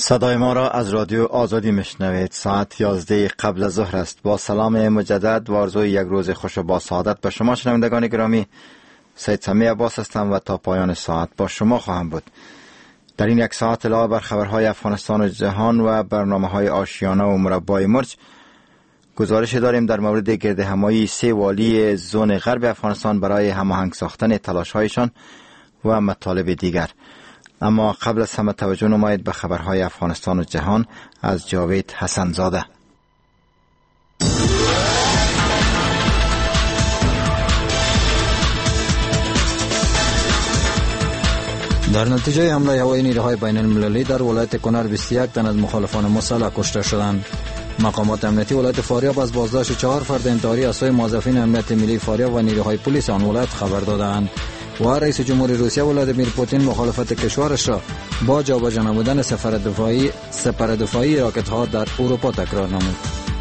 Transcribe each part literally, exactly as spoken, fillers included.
صدای ما را از رادیو آزادی میشنوید. ساعت یازده قبل از ظهر است. با سلام مجدد و آرزوی یک روز خوش و با سعادت به شما شنوندگان گرامی. سید سمی عباس هستم و تا پایان ساعت با شما خواهم بود. در این یک ساعت علاوه بر خبرهای افغانستان و جهان و برنامه‌های آشیانه و مربای مرج، گزارش داریم در مورد گردهمایی سه والی زون غرب افغانستان برای هماهنگ ساختن تلاش‌هایشان و مطالب دیگر. اما قبل از همه توجه نمایید به خبرهای افغانستان و جهان از جاوید حسن زاده. در نتیجه حمله هوایی نیروهای بین المللی در ولایت کنر بیست و یک تن از مخالفان مسلح کشته شدند. مقامات امنیتی ولایت فاریاب از بازداشت چهار فرد انتحاری از سوی موظفین امنیت ملی فاریاب و نیروهای پلیس آن ولایت خبر دادند. و رئیس جمهوری روسیه ولادیمیر پوتین مخالفت کشورش را با جابجا نمودن سفر دفاعی سپر دفاعی راکت ها در اروپا تکرار نمود.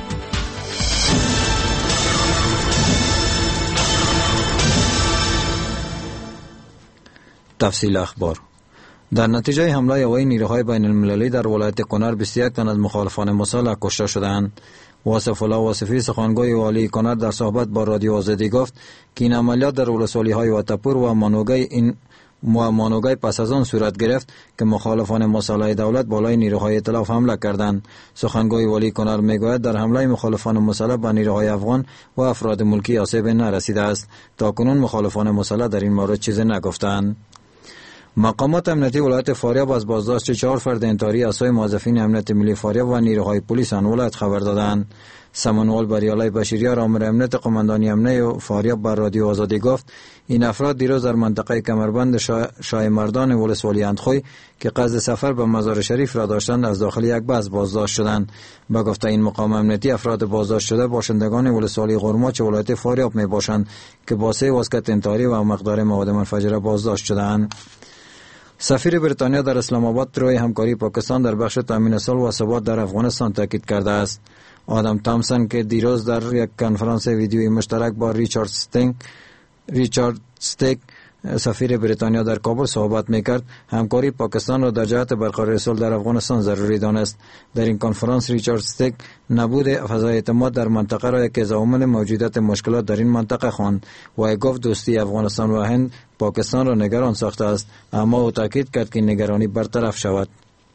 تفصیل اخبار. در نتیجه حمله هوایی نیروهای بین المللی در ولایت کنر بیست و یک تن از مخالفان مسلح کشته شدند. واصف الله واصفی سخنگوی والی کنر در صحبت با رادیو آزادی گفت که این عملیات در ولسوالی‌های واتپور و مانوگی این مانوگی پس از آن صورت گرفت که مخالفان مسلح دولت بالای نیروهای ائتلاف حمله کردند. سخنگوی والی کنر میگوید در حمله مخالفان مسلح به نیروهای افغان و افراد ملکی آسیب نرسیده است. تاکنون مخالفان مسلح در این مورد چیزی نگفتند. مقامات امنیتی ولایت فاریاب از بازداشت چهار فرد انتحاری از سوی موظفین امنیت ملی فاریاب و نیروهای پلیس آن ولایت خبر دادند. سمنوال بریالای بشیریار آمر امنیت قماندانی امنیت فاریاب بر رادیو آزادی گفت این افراد دیروز در منطقه کمربند شا... شای مردان ولسوالی اندخوی که قصد سفر به مزار شریف را داشتند از داخل یک بس بازداشت شدند. با گفته این مقام امنیتی افراد بازداشت شده باشندگان ولسوالی قرماچ ولایت فاریاب می باشند که با سه واسکت انتحاری و مقدار مواد منفجره بازداشت شدند. سفیر بریتانیا در اسلام آباد روی همکاری پاکستان در بخش تامین صلح و ثبات در افغانستان تاکید کرده است. آدم تامسون که دیروز در یک کنفرانس ویدیویی مشترک با ریچارد ستینگ ریچارد ستیک سفیر بریتانیا در کابل صحبت میکرد، همکاری پاکستان را در جهت برقراری صلح در افغانستان ضروری دانست. در این کنفرانس ریچارد ستیک نبود فضای اعتماد در منطقه را یکی از عوامل موجودیت مشکلات در این منطقه خواند و گفت دوستی افغانستان و هند پاکستان را نگران ساخته است، اما او تاکید کرد که نگرانی برطرف شود.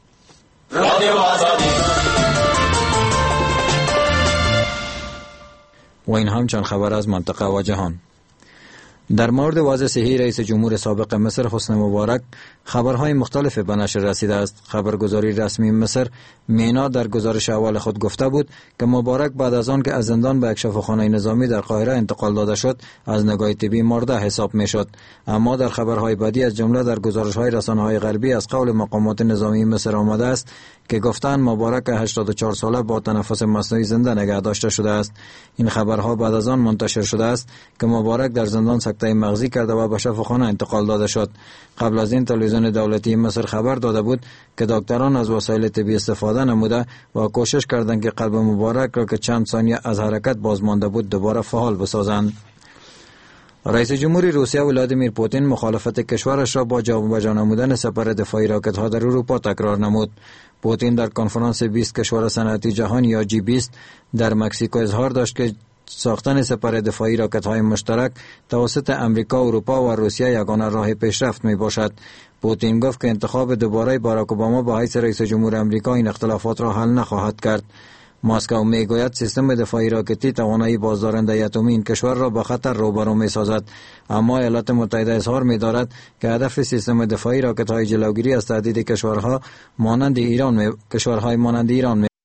و این همچنان خبر از منطقه و جهان. در مورد وضع صحی رئیس جمهور سابق مصر حسنی مبارک خبرهای مختلف به نشر رسیده است. خبرگزاری رسمی مصر مینا در گزارش اول خود گفته بود که مبارک بعد از آن که از زندان به یک شفاخانه نظامی در قاهره انتقال داده شد از نگاه طبی مرده حساب می شد. اما در خبرهای بعدی از جمله در گزارش‌های رسانه‌های غربی از قول مقامات نظامی مصر آمده است که گفتند مبارک هشتاد و چهار ساله با تنفس مصنوعی زنده نگه داشته شده است. این خبرها بعد از آن منتشر شده است که مبارک در زندان سکته مغزی کرده و به شفاخانه انتقال داده شد. قبل از این تلویزیون دولتی مصر خبر داده بود که دکتران از وسایل طبی استفاده نموده و کوشش کردند که قلب مبارک را که چند ثانیه از حرکت باز مانده بود دوباره فعال بسازند. رئیس جمهوری روسیه ولادیمیر پوتین مخالفت کشورش را با جابجا نمودن سپر دفاعی راکت ها در اروپا تکرار نمود. پوتین در کنفرانس بیست کشور صنعتی جهان یا جی بیست در مکزیکو اظهار داشت که ساختن سپر دفاعی راکت های مشترک توسط امریکا، اروپا و روسیه یگانه راه پیشرفت می باشد. پوتین گفت که انتخاب دوباره باراک اوباما به حیث رئیس جمهور امریکا این اختلافات را حل نخواهد کرد. مسکو میگوید سیستم دفاعی راکتی توانایی بازدارنده اتمی این کشور را به خطر روبرو می‌سازد، اما ایالات متحده اظهار می‌دارد که هدف سیستم دفاعی راکت‌های جلوگیری از تهدید کشورها مانند ایران می... کشورهای مانند ایران می...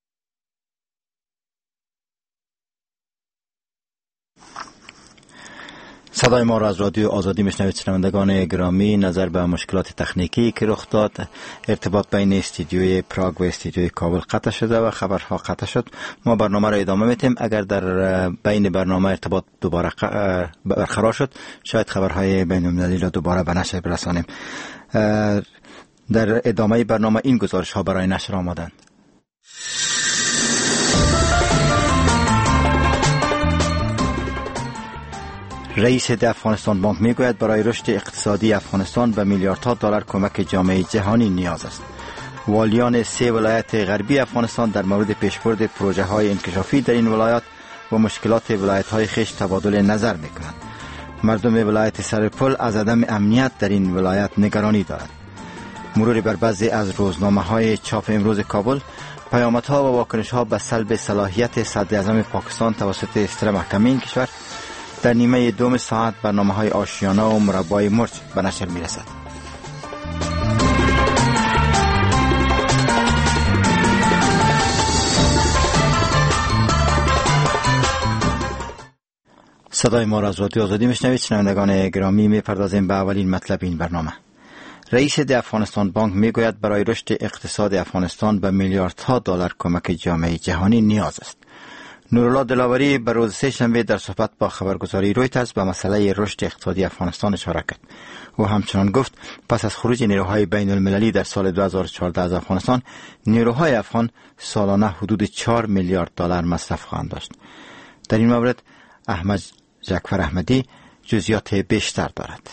صدای ما را از رادیو آزادی میشنوید. شنوندگان گرامی، نظر به مشکلات تکنیکی که رخ داد، ارتباط بین استودیوی پراگ و استودیوی کابل قطع شده و خبرها قطع شد. ما برنامه را ادامه میتیم. اگر در بین برنامه ارتباط دوباره برقرار شد، شاید خبرهای بین المللی را دوباره به نشر برسانیم. در ادامه برنامه این گزارش ها برای نشر آمدند. رئیس افغانستان بانک میگوید برای رشد اقتصادی افغانستان به میلیاردها دلار کمک جامعه جهانی نیاز است. والیان سه ولایت غربی افغانستان در مورد پیشبرد پروژه های انکشافی در این ولایات و مشکلات ولایت های خویش تبادل نظر می کنند. مردم ولایت سرپل از عدم امنیت در این ولایت نگرانی دارند. مرور بر بعضی از روزنامه های چاپ امروز کابل، پیامدها و واکنش ها به سلب صلاحیت صدر اعظم پاکستان توسط ستر محکمه این کشور در نیمه دوم ساعت برنامه های آشیانا و مربای مرچ به نشر می رسد. صدای ما را از رادیو آزادی میشنوید. شنوندگان گرامی، میپردازیم به اولین مطلب این برنامه. رئیس ده افغانستان بانک میگوید برای رشد اقتصاد افغانستان به میلیاردها دلار کمک جامعه جهانی نیاز است. نورالله دلاوری به روز سه‌شنبه در صحبت با خبرگزاری رویترز به مسئله رشد اقتصادی افغانستان اشاره کرد. او همچنان گفت پس از خروج نیروهای بین المللی در سال دو هزار و چهارده از افغانستان، نیروهای افغان سالانه حدود چهار میلیارد دلار مصرف خواهند داشت. در این مورد احمد جعفر احمدی جزئیات بیشتر دارد.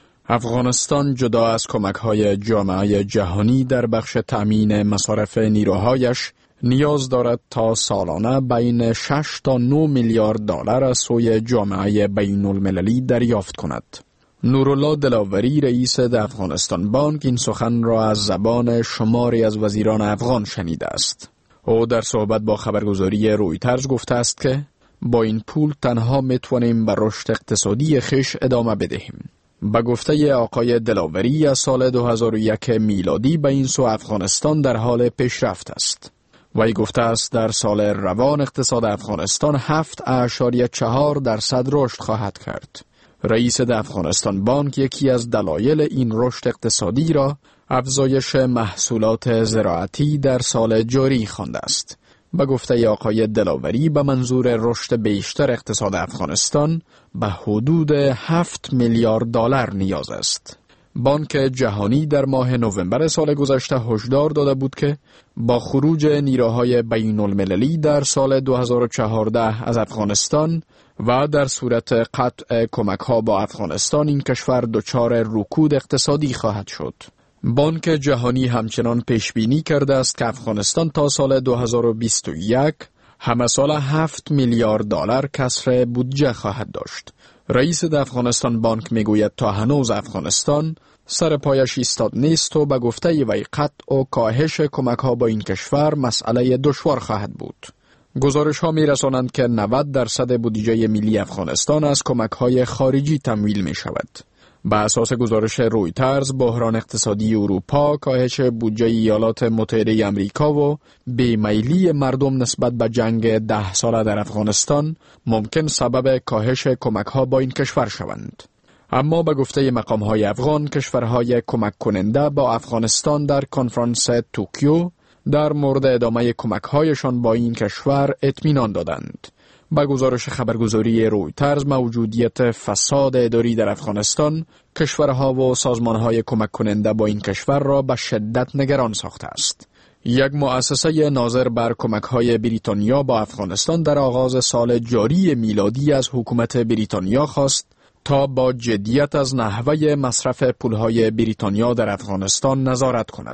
افغانستان جدا از کمک‌های جامعه جهانی در بخش تأمین مصارف نیروهایش نیاز دارد تا سالانه بین شش تا نه میلیارد دلار از سوی جامعه بین المللی دریافت کند. نورالله دلاوری رئیس افغانستان بانک این سخن را از زبان شماری از وزیران افغان شنیده است. او در صحبت با خبرگزاری رویترز گفته است که با این پول تنها میتوانیم به رشد اقتصادی خویش ادامه بدهیم. به گفته آقای دلاوری از سال دو هزار و یک میلادی به این سو افغانستان در حال پیشرفت است. وی گفته است در سال روان اقتصاد افغانستان هفت اعشاریه چهار درصد رشد خواهد کرد. رئیس افغانستان بانک یکی از دلایل این رشد اقتصادی را افزایش محصولات زراعتی در سال جاری خوانده است. به گفته آقای دلاوری به منظور رشد بیشتر اقتصاد افغانستان به حدود هفت میلیارد دلار نیاز است. بانک جهانی در ماه نوامبر سال گذشته هشدار داده بود که با خروج نیروهای بین المللی در سال دو هزار و چهارده از افغانستان و در صورت قطع کمک‌ها با افغانستان این کشور دچار رکود اقتصادی خواهد شد. بانک جهانی همچنان پیش بینی کرده است که افغانستان تا سال دو هزار و بیست و یک همه سال هفت میلیارد دلار کسر بودجه خواهد داشت. رئیس افغانستان بانک میگوید تا هنوز افغانستان سر پایش ایستاد نیست و به گفته وی قطع و کاهش کمک ها با این کشور مسئله دشوار خواهد بود. گزارش ها می رسانند که نود درصد بودجه ملی افغانستان از کمک های خارجی تمویل می شود. به اساس گزارش رویترز، بحران اقتصادی اروپا، کاهش بودجه ایالات متحده آمریکا و بیمیلی مردم نسبت به جنگ ده ساله در افغانستان ممکن سبب کاهش کمک‌ها با این کشور شوند. اما به گفته مقام‌های افغان، کشورهای کمک کننده با افغانستان در کنفرانس توکیو در مورد ادامه کمک‌هایشان با این کشور اطمینان دادند. با گزارش خبرگزاری رویترز، موجودیت فساد اداری در افغانستان کشورها و سازمانهای کمک کننده با این کشور را به شدت نگران ساخته است. یک مؤسسه ناظر بر کمک‌های بریتانیا با افغانستان در آغاز سال جاری میلادی از حکومت بریتانیا خواست تا با جدیت از نحوه مصرف پولهای بریتانیا در افغانستان نظارت کند.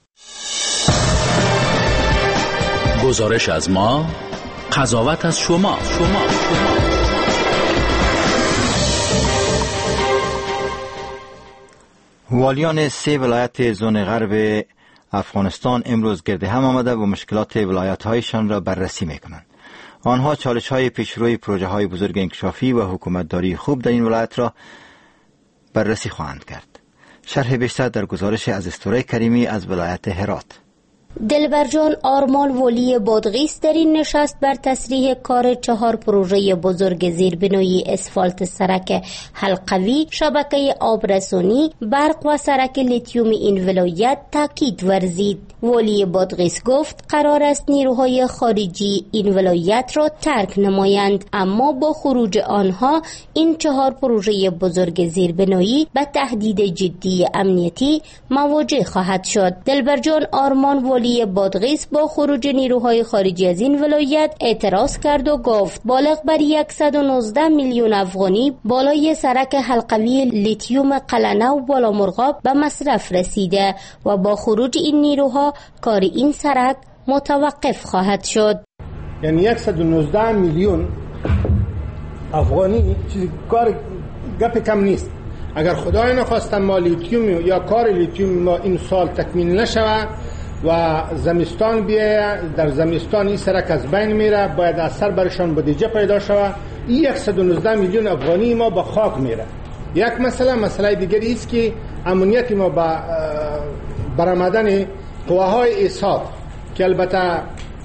گزارش از ما، قضاوت از شما. شما والیان سه ولایت زون غرب افغانستان امروز گرد هم آمده و مشکلات ولایت‌هایشان را بررسی می‌کنند. آنها چالش‌های پیشروی پروژه‌های بزرگ انکشافی و حکومتداری خوب در این ولایت را بررسی خواهند کرد. شرح بیشتر در گزارش از استوره کریمی از ولایت هرات. دلبرجان آرمان ولی بادغیس در این نشست بر تصریح کار چهار پروژه بزرگ زیربنایی اسفالت سرک حلقوی، شبکه آبرسانی، برق و سرک لیتیوم این ولایت تاکید ورزید. ولی بادغیس گفت قرار است نیروهای خارجی این ولایت را ترک نمایند، اما با خروج آنها این چهار پروژه بزرگ زیربنایی به تهدید جدی امنیتی مواجه خواهد شد. دلبرجان آرمان ولی والی بادغیس با خروج نیروهای خارجی از این ولایت اعتراض کرد و گفت بالغ بر صد و نوزده میلیون افغانی بالای سرک حلقوی لیتیوم قلنه و بالا مرغاب به مصرف رسیده و با خروج این نیروها کار این سرک متوقف خواهد شد. یعنی صد و نوزده میلیون افغانی چیزی کار گپ کم نیست. اگر خدای نخواست ما لیتیوم یا کار لیتیوم ما این سال تکمیل نشوه و زمستان بیایه، در زمستان این سرک از بین میره، باید اثر برشان بودجه پیدا شوه. این صد و نوزده میلیون افغانی ما به خاک میره. یک مسئله مسئله دیگری است که امنیت ما با برآمدن قواهای ایصال که البته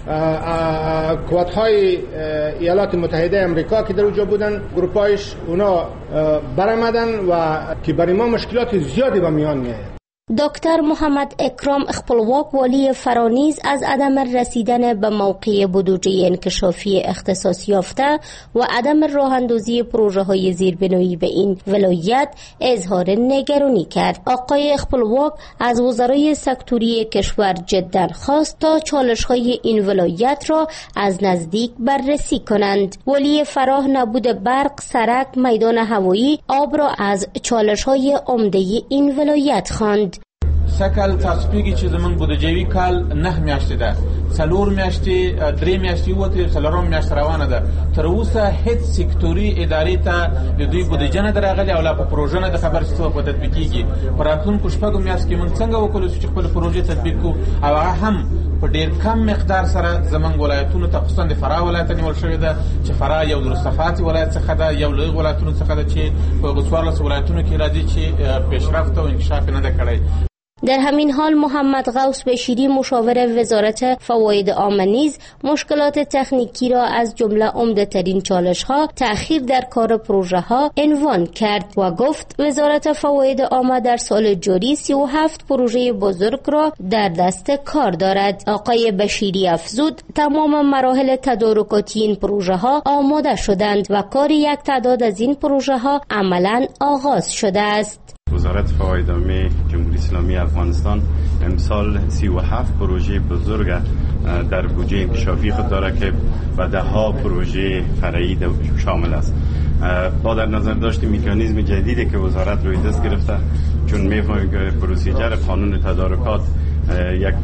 قوات‌های ایالات متحده امریکا که در اونجا بودن گروپایش اونا برآمدن و که برای ما مشکلات زیادی به میان میاد. دکتر محمد اکرام خپلواک والی فرانیز از عدم رسیدن به موقع بودجه انکشافی اختصاص یافته و عدم راه اندازی پروژه های زیربنایی به این ولایت اظهار نگرانی کرد. آقای خپلواک از وزرای سکتوری کشور جدا خواست تا چالش های این ولایت را از نزدیک بررسی کنند. والی فراه نبود برق، سرک، میدان هوایی، آب را از چالش های عمده این ولایت خواند. سکل تصفیقی چې زمونږ بودجوي کال نه میاشتې ده، څلور میاشتې درې میاشتې وته څلورم میاشت روانه ده. تر اوسه هیڅ سکتوري ادارې ته د دوی بودجه نه درغلي او لا په پروژه نه د خبر څه په تطبیق کیږي. پر راتلونکو شپږو میاشتو کې موږ څنګه وکړو چې خپل پروژې تطبیق کو او هم په ډیر کم مقدار سره زمونږ ولایتونو ته خصوصا د فراه ولایت نیول شوی ده چې فراه یو د رستفات ولایت څخه ده، یو لوی ولایتونو څخه ده چې په څوارلس ولایتونو کې راځي چې پیشرفت او انکشاف نه ده کړی. در همین حال محمد غوث بشیری مشاور وزارت فواید عامه نیز مشکلات تکنیکی را از جمله عمده ترین چالش ها تأخیر در کار پروژه ها عنوان کرد و گفت وزارت فواید عامه در سال جاری سی و هفت پروژه بزرگ را در دست کار دارد. آقای بشیری افزود تمام مراحل تدارکاتی این پروژه ها آماده شدند و کار یک تعداد از این پروژه ها عملاً آغاز شده است. وزارت فواید عامه جمهوری اسلامی افغانستان امسال سی و هفت پروژه بزرگ در بودجه انکشافی خود دارد که و ده ها پروژه فرعی شامل است. با در نظر داشت مکانیزم جدیدی که وزارت روی دست گرفته، چون می‌فهمیم که پروسیجر قانون تدارکات یک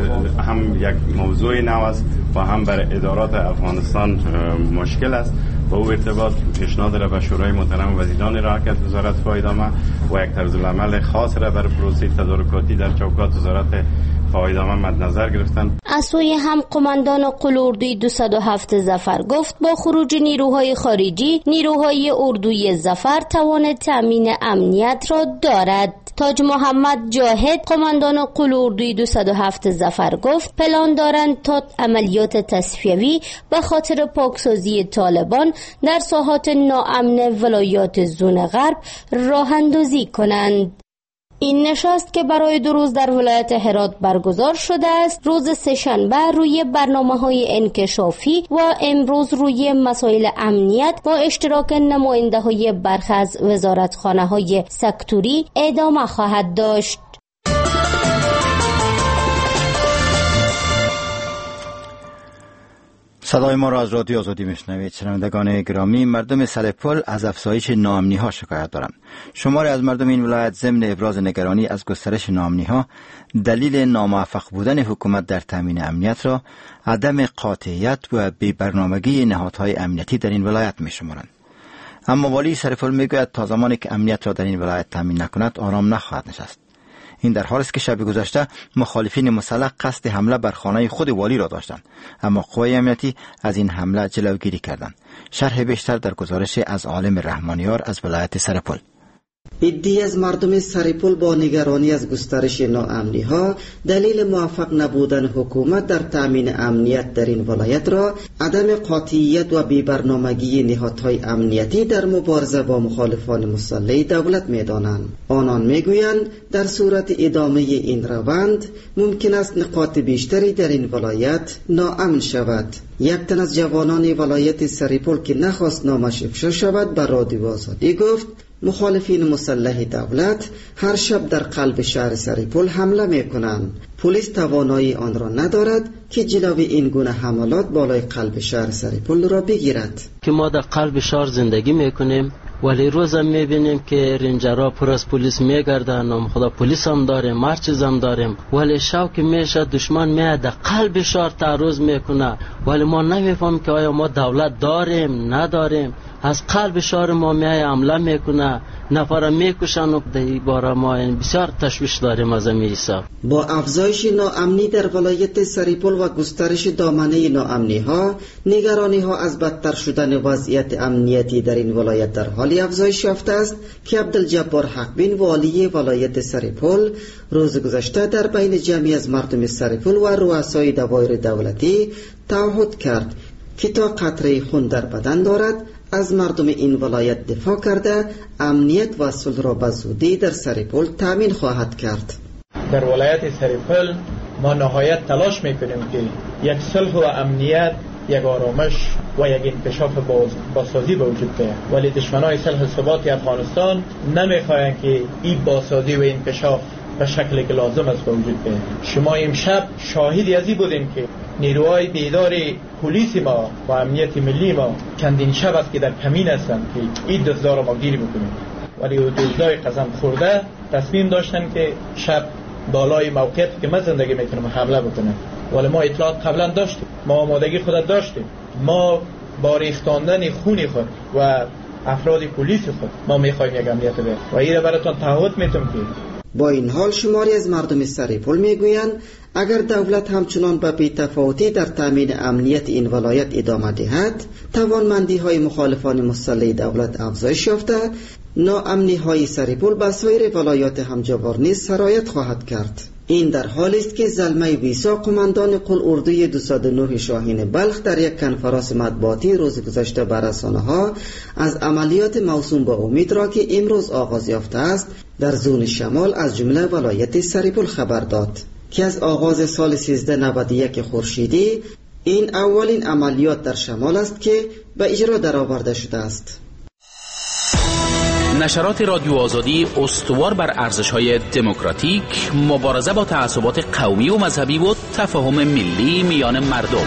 هم یک موضوع نو است و هم برای ادارات افغانستان مشکل است. با او ارتباط پیشنهاد را به شورای محترم وزیران را کرد وزارت فواید عامه و یک طرز العمل خاص را برای پروسه تدارکاتی در چوکات وزارت فواید عامه مد نظر گرفتند. از سوی هم قماندان قلاردوی دویست و هفت ظفر گفت با خروج نیروهای خارجی نیروهای اردوی ظفر توان تامین امنیت را دارد. تاج محمد جاهد قماندان قلاردوی دویست و هفت ظفر گفت پلان دارند تا عملیات تصفیوی به خاطر پاکسازی طالبان در ساحات ناامن ولایات زون غرب راه اندازی کنند. این نشست که برای دو روز در ولایت هرات برگزار شده است، روز سه‌شنبه روی برنامه‌های انکشافی و امروز روی مسائل امنیت با اشتراک نماینده‌های برخی از وزارتخانه‌های سکتوری ادامه خواهد داشت. صدای ما را از رادیو آزادی میشنوید. شنوندگان گرامی، مردم سرپل از افزایش ناامنی ها شکایت دارند. شماری از مردم این ولایت ضمن ابراز نگرانی از گسترش ناامنی ها دلیل ناموفق بودن حکومت در تامین امنیت را عدم قاطعیت و بی‌برنامگی نهادهای امنیتی در این ولایت میشمارند. اما والی سرپل میگوید تا زمانی که امنیت را در این ولایت تامین نکند آرام نخواهد نشست. این در حالی است که شب گذشته مخالفین مسلح قصد حمله بر خانه خود والی را داشتند، اما قوای امنیتی از این حمله جلوگیری کردند. شرح بیشتر در گزارش از عالم رحمانیار از ولایت سرپل. عده‌ای از مردم سرپل با نگرانی از گسترش ناامنی ها دلیل موفق نبودن حکومت در تامین امنیت در این ولایت را عدم قاطعیت و بی‌برنامگی نهادهای امنیتی در مبارزه با مخالفان مسلح دولت می‌دانند. آنان می‌گویند در صورت ادامه این روند ممکن است نقاط بیشتری در این ولایت ناامن شود. یک تن از جوانان ولایت سرپل که نخواست نامش افشا شود بر رادیو آزادی گفت مخالفین مسلح دولت هر شب در قلب شهر سریپول حمله میکنند. پلیس توانایی آن را ندارد که جلوی این گونه حملات بالای قلب شهر سریپول را بگیرد. که ما در قلب شهر زندگی میکنیم ولی روز هم میبینیم که رنجرها پر از پلیس میگردن و خدا پلیس هم داریم، هر چیز هم داریم، ولی شب که میشه دشمن میاد در قلب شهر تعرض میکنه ولی ما نمیفهمیم که آیا ما دولت داریم نداریم. از قلب شهر ما میای حمله میکنه، نفر میکشن و در باره ما بسیار تشویش داریم از این حساب. با افزایش ناامنی در ولایت سریپول و گسترش دامنه ناامنی ها، نگرانی ها از بدتر شدن وضعیت امنیتی در این ولایت در حال افزایش یافته است که عبدالجبار حقبین والی ولایت سریپول روز گذشته در بین جمعی از مردم سریپول و رؤسای دوایر دولتی تعهد کرد که تا قطره خون در بدن دارد از مردم این ولایت دفاع کرده امنیت و صلح را به زودی در سریپول تامین خواهد کرد. در ولایت سریپول ما نهایت تلاش میکنیم که یک صلح و امنیت، یک آرامش و یک انکشاف بازسازی به وجود بیاید، ولی دشمنای صلح و ثبات افغانستان نمیخواهند که این بازسازی و انکشاف به شکلی که لازم است به وجود بیاید. شما امشب شاهدی از این بودیم که نیروهای بیدار پلیس ما و امنیت ملی ما چندین شب است که در کمین هستند که این دزدار ما گیری بکنیم، ولی دزدای قسم خورده تصمیم داشتن که شب بالای موقعیتی که من زندگی میکنم حمله بکنن، ولی ما اطلاعات قبلا داشتیم، ما آمادگی خود داشتیم، ما با ریختاندن خون خود و افراد پلیس خود ما میخوایم یک امنیت بیاریم و این را براتون تعهد میتونم که. با این حال شماری از مردم سریپول میگویند اگر دولت همچنان به بی‌تفاوتی در تامین امنیت این ولایت ادامه دهد، توانمندی های مخالفان مسلح دولت افزایش یافته، ناامنی های سریپول به سایر ولایات همجوار نیز سرایت خواهد کرد. این در حالی است که زلمه ویسا قماندان قل اردوی دویست و نه شاهین بلخ در یک کنفرانس مطبوعاتی روز گذشته بر رسانه‌ها از عملیات موسوم به امید را که امروز آغاز یافته است در زون شمال از جمله ولایت سریپول خبر داد که از آغاز سال سیزده نود و یک خورشیدی این اولین عملیات در شمال است که به اجرا درآورده شده است. نشرات رادیو آزادی استوار بر ارزش‌های دموکراتیک، مبارزه با تعصبات قومی و مذهبی و تفاهم ملی میان مردم.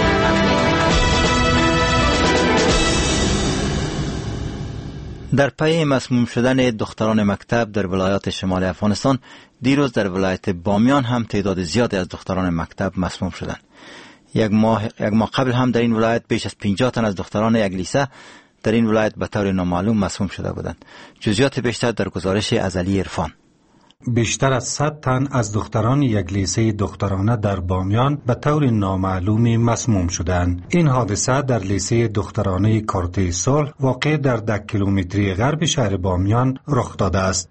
در پی مسموم شدن دختران مکتب در ولایات شمال افغانستان، دیروز در ولایت بامیان هم تعداد زیادی از دختران مکتب مسموم شدند. یک ماه یک ماه قبل هم در این ولایت بیش از پنجاه تن از دختران یک لیسه در این ولایت به طور نامعلوم مسموم شده بودند. جزئیات بیشتر در گزارش از علی عرفان. بیشتر از صد تن از دختران یک لیسه دخترانه در بامیان به طور نامعلومی مسموم شدند. این حادثه در لیسه دخترانه کارته صلح واقع در ده کیلومتری غرب شهر بامیان رخ داده است.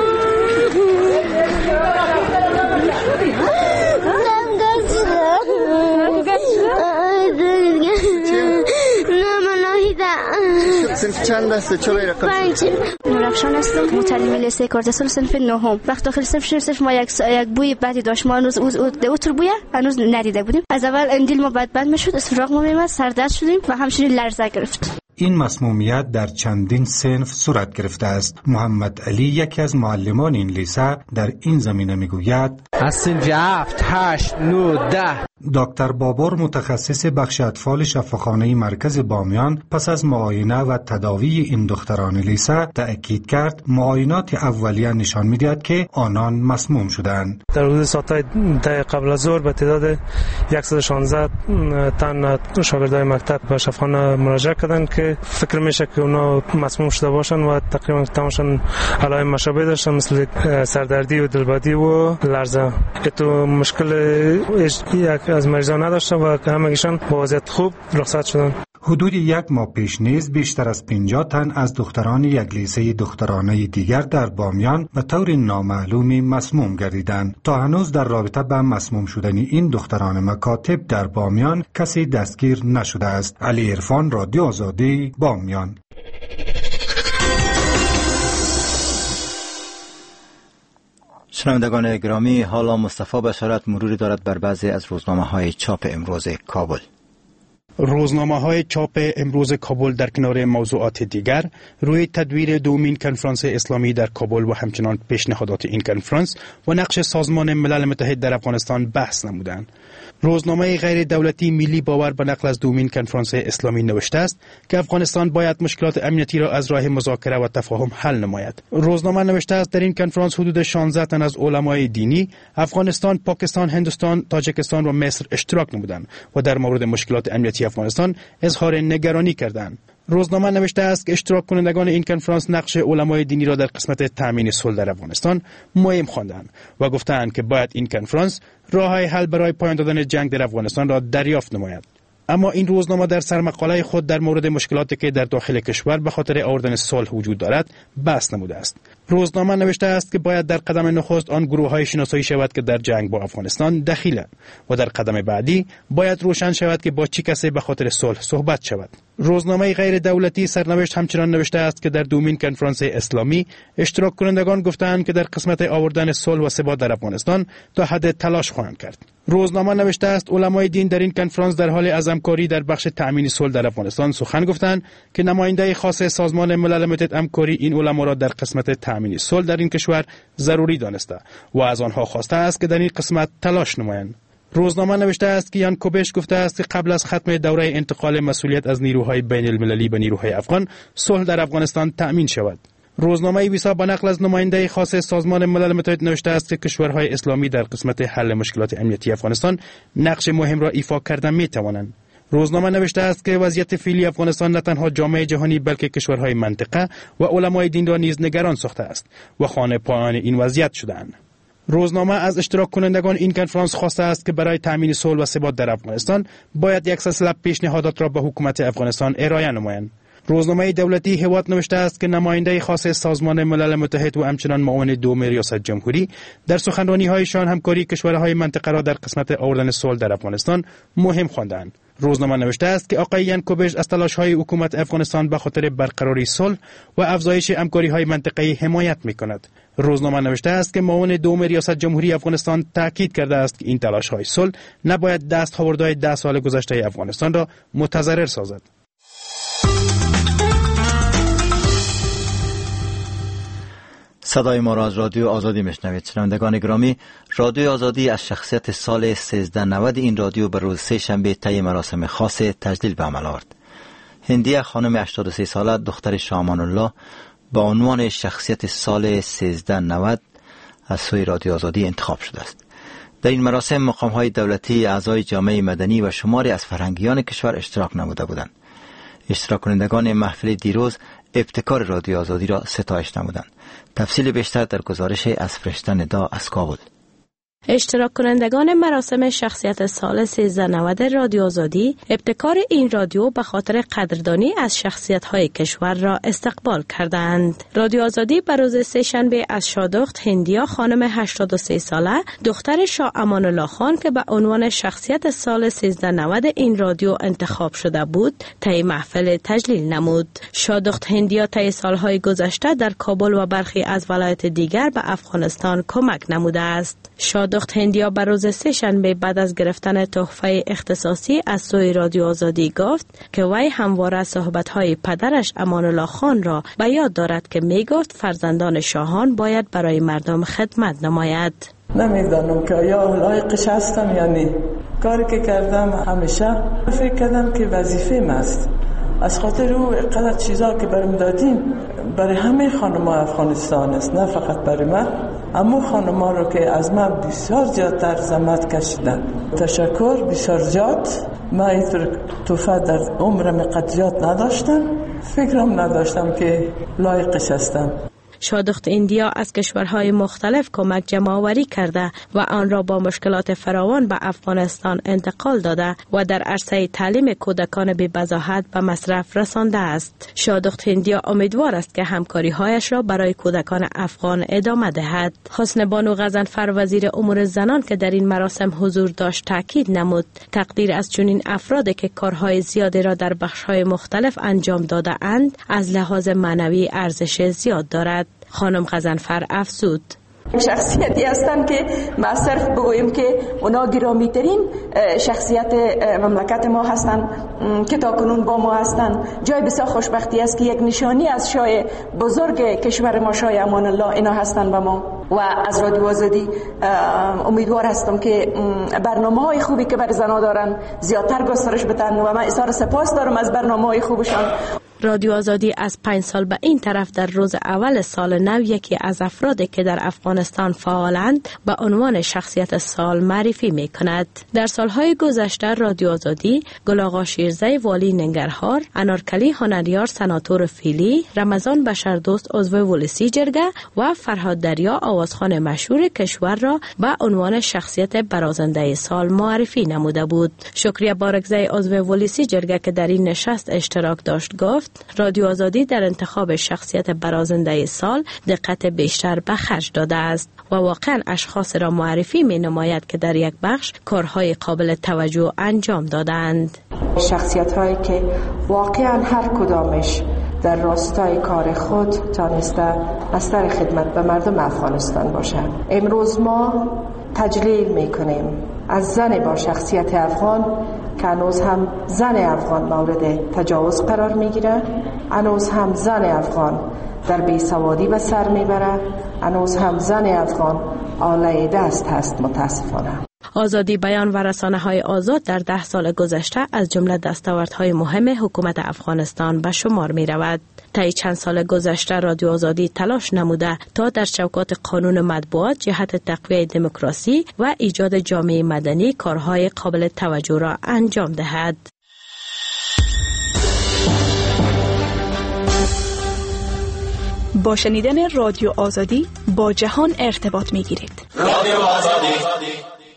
صنف چند دسته چلوی رقم؟ پنج. نورافشان هستم، متعلم لیسه کارته صلح صنف نهم. وقت داخل صنف شدیم صنف ما یک یک بوی بدی داشت، ما هنوز اوتر بویه هنوز ندیده بودیم. از اول اندیل ما بد بد میشد، استفراغ ما میمد، سردرد شدیم و همچنین لرزه گرفت. این مسمومیت در چندین صنف صورت گرفته است. محمد علی یکی از معلمان این لیسه در این زمینه میگوید از صنف هفت، هشت، نه، ده. دکتر بابر متخصص بخش اطفال شفاخانه مرکز بامیان پس از معاینه و تداوی این دختران لیسه تأکید کرد معاینات اولیه نشان می‌دهد که آنان مسموم شدند. در حدود ساعت‌های قبل از ظهر به تعداد صد و شانزده تن شاگردای مکتب به شفاخانه مراجعه کردند که فکر میشه که اونا مسموم شده باشن و تقریبا تمامشون علائم مشابه داشتن مثل سردردی و دلبدی و لرزه. تو مشکل یک از مریضان نداشتن و همگیشان با وضعیت خوب رخصت شدن. حدود یک ماه پیش نیز بیشتر از پنجاه تن از دختران یک لیسه دخترانه دیگر در بامیان به طور نامعلومی مسموم گردیدند. تا هنوز در رابطه با مسموم شدن این دختران مکاتب در بامیان کسی دستگیر نشده است. علی عرفان، رادیو آزادی، بامیان. شنوندگان گرامی، حالا مصطفی بشارت مروری دارد بر بعضی از روزنامه‌های چاپ امروز کابل. روزنامه‌های چاپ امروز کابل در کنار موضوعات دیگر روی تدویر دومین کنفرانس اسلامی در کابل و همچنان پیشنهادات این کنفرانس و نقش سازمان ملل متحد در افغانستان بحث نمودند. روزنامه غیر دولتی ملی باور به نقل از دومین کنفرانس اسلامی نوشته است که افغانستان باید مشکلات امنیتی را از راه مذاکره و تفاهم حل نماید. روزنامه نوشته است در این کنفرانس حدود شانزده تن از علمای دینی افغانستان، پاکستان، هندوستان، تاجیکستان و مصر اشتراک نمودند و در مورد مشکلات امنیتی افغانستان اظهار نگرانی کردند. روزنامه نوشته است که اشتراک کنندگان این کنفرانس نقش علمای دینی را در قسمت تامین صلح در افغانستان مهم خواندند و گفتند که باید این کنفرانس راه‌های حل برای پایان دادن جنگ در افغانستان را دریافت نماید. اما این روزنامه در سرمقاله خود در مورد مشکلاتی که در داخل کشور به خاطر آوردن صلح وجود دارد بحث نموده است. روزنامه نوشته است که باید در قدم نخست آن گروه‌های شناسایی شود که در جنگ با افغانستان دخیلند و در قدم بعدی باید روشن شود که با چه کسی به خاطر صلح صحبت شود. روزنامه غیر دولتی سرنوشت همچنان نوشته است که در دومین کنفرانس اسلامی اشتراک کنندگان گفتند که در قسمت آوردن صلح و ثبات در افغانستان تا حد تلاش خواهند کرد. روزنامه نوشته است علمای دین در این کنفرانس در حال همکاری در بخش تأمین صلح در افغانستان سخن گفتند که نماینده خاص سازمان ملل متحد همکاری این علما را در قسمت تأمین صلح در این کشور ضروری دانسته و از آنها خواسته است که در این قسمت تلاش نمایند. روزنامه نوشته است که یان کوبش گفته است که قبل از ختم دوره انتقال مسئولیت از نیروهای بین المللی به نیروهای افغان صلح در افغانستان تأمین شود. روزنامه ویسا با نقل از نماینده خاص سازمان ملل متحد نوشته است که کشورهای اسلامی در قسمت حل مشکلات امنیتی افغانستان نقش مهم را ایفا کردن می توانند. روزنامه نوشته است که وضعیت فعلی افغانستان نه تنها جامعه جهانی بلکه کشورهای منطقه و علمای دین را نیز نگران ساخته است و خانه پایان این وضعیت شدند. روزنامه از اشتراک کنندگان این کنفرانس خواسته است که برای تامین صلح و ثبات در افغانستان باید یک سلسله پیشنهادات را به حکومت افغانستان ارائه نمایند. روزنامه دولتی هوات نوشته است که نماینده خاص سازمان ملل متحد و همچنان معاون دوم ریاست جمهوری در سخنرانی‌هایشان همکاری کشورهای منطقه را در قسمت آوردن صلح در افغانستان مهم خواندند. روزنامه نوشته است که آقای ینکوبش از تلاش‌های حکومت افغانستان به خاطر برقراری صلح و افزایش همکاری‌های منطقه‌ای حمایت می‌کند. روزنامه نوشته است که معاون دوم ریاست جمهوری افغانستان تاکید کرده است که این تلاش‌های صلح نباید دستاوردهای ده سال گذشته افغانستان را متضرر سازد. صدای ما را از رادیو آزادی میشنوید. شنوندگان گرامی، رادیو آزادی از شخصیت سال سیزده نود این رادیو به روز سه شنبه طی مراسم خاص تجلیل به عمل آورد. هندیه خانم هشتاد و سه ساله دختر شاه امان الله با عنوان شخصیت سال سیزده نود از سوی رادیو آزادی انتخاب شده است. در این مراسم مقام‌های دولتی، اعضای جامعه مدنی و شماری از فرهنگیان کشور اشتراک نموده بودند. اشتراک کنندگان محفل دیروز ابتکار رادیو آزادی را ستایش نمودند. تفصیل بیشتر در گزارش از فرشته ندا از کابل. اشتراک کنندگان مراسم شخصیت سال سیزده نود رادیو آزادی ابتکار این رادیو به خاطر قدردانی از شخصیت‌های کشور را استقبال کردند. رادیو آزادی به روز سه شنبه از شادخت هندیا خانم هشتاد و سه ساله دختر شاه امان الله خان که به عنوان شخصیت سال سیزده نود این رادیو انتخاب شده بود طی محفل تجلیل نمود. شادخت هندیا طی سالهای گذشته در کابل و برخی از ولایات دیگر به افغانستان کمک نموده است. شادخت هندیا بر روز سه شنبه بعد از گرفتن تحفه اختصاصی از سوی رادیو آزادی گفت که وی همواره صحبت‌های پدرش امان الله خان را به یاد دارد که می‌گفت فرزندان شاهان باید برای مردم خدمت نماید. نمیدانم که یا لایقش هستم یا نه. کاری که کردم همیشه فکر کردم که وظیفه‌م است. از خاطر او قدر چیزا که برام دادیم برای همه خانم‌ها افغانستان است، نه فقط برای من. اما خانم‌ها رو که از من بسیار زیادتر زحمت کشیدن. تشکر بسیار زیاد. من اینطور توفه در عمرم قد زیاد نداشتم، فکرم نداشتم که لایقش هستم. شادخت هندیا از کشورهای مختلف کمک جمع‌آوری کرده و آن را با مشکلات فراوان به افغانستان انتقال داده و در عرصه تعلیم کودکان بی بضاحت به مصرف رسانده است. شادخت هندیا امیدوار است که همکاری‌هایش را برای کودکان افغان ادامه دهد. حسن بانو غضنفر وزیر امور زنان که در این مراسم حضور داشت تاکید نمود تقدیر از چنین افرادی که کارهای زیادی را در بخش‌های مختلف انجام داده اند از لحاظ معنوی ارزش زیاد دارد. خانم غضنفر افزود: شخصیتی هستند که ما صرف بگوییم که اونا گرامی ترین شخصیت مملکت ما هستند که تا کنون با ما هستند. جای بسیار خوشبختی است که یک نشانی از شاه بزرگ کشور ما شاه امان الله اینا هستند با ما و از رادیو آزادی امیدوار هستم که برنامه‌های خوبی که بر زنان دارن زیادتر گسترش بدن و من اظهار سپاس دارم از برنامه‌های خوبشان. رادیو آزادی از پنج سال به این طرف در روز اول سال نو یکی از افرادی که در افغانستان فعالند به عنوان شخصیت سال معرفی می کند. در سالهای گذشته رادیو آزادی گل آقا شیرزی والی ننگرهار، انارکلی هنریار سناتور فیلی، رمضان بشردوست عضو ولسی جرگه و فرهاد دریا آوازخوان مشهور کشور را به عنوان شخصیت برازنده سال معرفی نموده بود. شکریه بارکزی عضو ولسی جرگه که در این نشست اشتراک داشت گفت رادیو آزادی در انتخاب شخصیت برازنده سال دقت بیشتر به خرج داده است و واقعا اشخاص را معرفی می نماید که در یک بخش کارهای قابل توجه انجام دادند. شخصیت هایی که واقعا هر کدامش در راستای کار خود تانسته بستر خدمت به مردم افغانستان باشد. امروز ما تجلیل می کنیم از زن با شخصیت افغان که هنوز هم زن افغان مورد تجاوز قرار میگیره، هنوز هم زن افغان در بیسوادی به سر میبره، هنوز هم زن افغان آله دست هست متاسفانه. آزادی بیان و رسانه های آزاد در ده سال گذشته از جمله دستاوردهای مهم حکومت افغانستان به شمار می رود. طی چند سال گذشته رادیو آزادی تلاش نموده تا در چوکات قانون مطبوعات جهت تقویت دموکراسی و ایجاد جامعه مدنی کارهای قابل توجه را انجام دهد. با شنیدن رادیو آزادی با جهان ارتباط می گیرید. رادیو آزادی.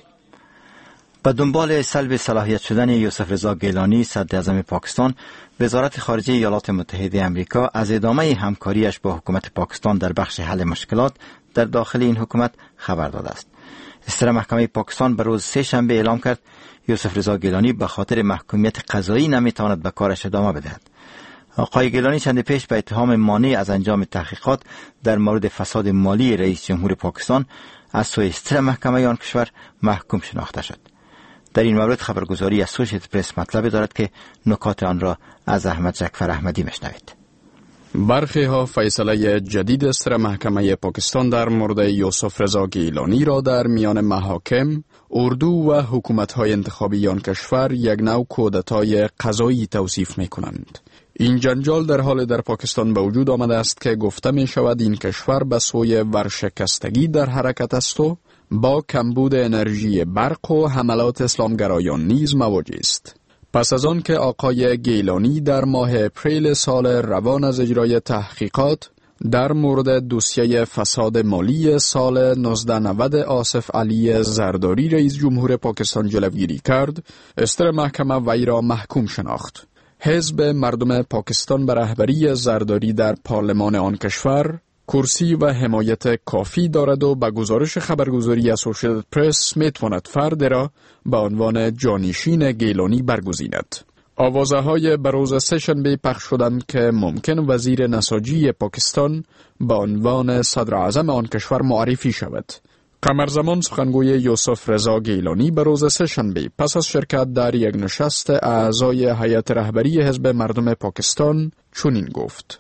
به دنبال سلب صلاحیت شدن یوسف رضا گیلانی صدراعظم پاکستان، وزارت خارجه ایالات متحده آمریکا از ادامه همکاریش با حکومت پاکستان در بخش حل مشکلات در داخل این حکومت خبر داده است. استر محکمه پاکستان به روز سه شنبه اعلام کرد یوسف رضا گیلانی به خاطر محکومیت قضایی نمیتواند به کارش ادامه بدهد. آقای گیلانی چند پیش به اتهام مانع از انجام تحقیقات در مورد فساد مالی رئیس جمهور پاکستان از سوی استر محکمه آن کشور محکوم شناخته شد. در این مورد خبرگزاری اسوشیتد پرس مطلب دارد که نکات آن را از احمد جعفر احمدی مشنوید. برخی ها فیصله جدید استر محکمه پاکستان در مورد یوسف رضا گیلانی را در میان محاکم، اردو و حکومت‌های انتخابی آن کشور یک نوع کودتای قضایی توصیف می کنند. این جنجال در حال در پاکستان به وجود آمده است که گفته می شود این کشور به سوی ورشکستگی در حرکت است و با کمبود انرژی برق و حملات اسلامگرایان نیز مواجه است. پس از آن که آقای گیلانی در ماه اپریل سال روان از اجرای تحقیقات در مورد دوسیه فساد مالی سال نوزده نود آصف علی زرداری رئیس جمهور پاکستان جلوگیری کرد، استر محکمه وی را محکوم شناخت. حزب مردم پاکستان به رهبری زرداری در پارلمان آن کشور کرسی و حمایت کافی دارد و به گزارش خبرگزاری اسوشیتد پرس میتواند فرد را به عنوان جانشین گیلانی برگزیند. آوازه های بروز سه شنبه پخش شدند که ممکن وزیر نساجی پاکستان به عنوان صدر اعظم آن کشور معرفی شود. قمرزمان سخنگوی یوسف رضا گیلانی به روز سه شنبه پس از شرکت در یک نشست اعضای هیئت رهبری حزب مردم پاکستان چنین گفت: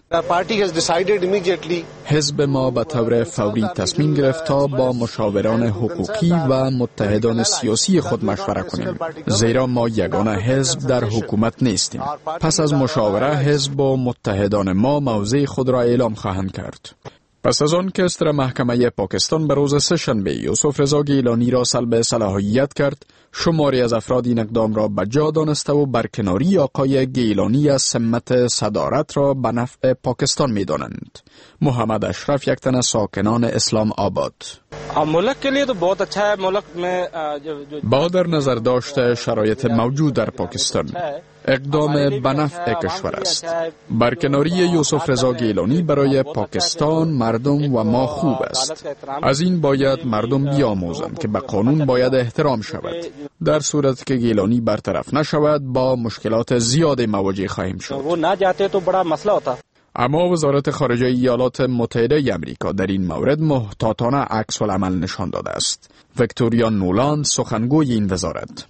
حزب ما به طور فوری تصمیم گرفت تا با مشاوران حقوقی و متحدان سیاسی خود مشوره کنیم، زیرا ما یگانه حزب در حکومت نیستیم. پس از مشاوره حزب و متحدان ما موضع خود را اعلام خواهند کرد. پس از آن که استر محکمه پاکستان به روز سه شنبه یوسف رضا گیلانی را سلب صلاحیت کرد، شماری از افراد این اقدام را به جا دانسته و برکناری آقای گیلانی از سمت صدارت را به نفع پاکستان می دانند. محمد اشرف یک تن از ساکنان اسلام آباد: با در نظر داشته شرایط موجود در پاکستان، اقدام به نفع کشور است. برکناری یوسف رضا گیلانی برای پاکستان، مردم و ما خوب است. از این باید مردم بیاموزند که به قانون باید احترام شود. در صورت که گیلانی برطرف نشود با مشکلات زیاد مواجه خواهیم شد. اما وزارت خارجه ایالات متحده امریکا در این مورد محتاطانه عکس العمل نشان داده است. ویکتوریا نولاند سخنگوی این وزارت: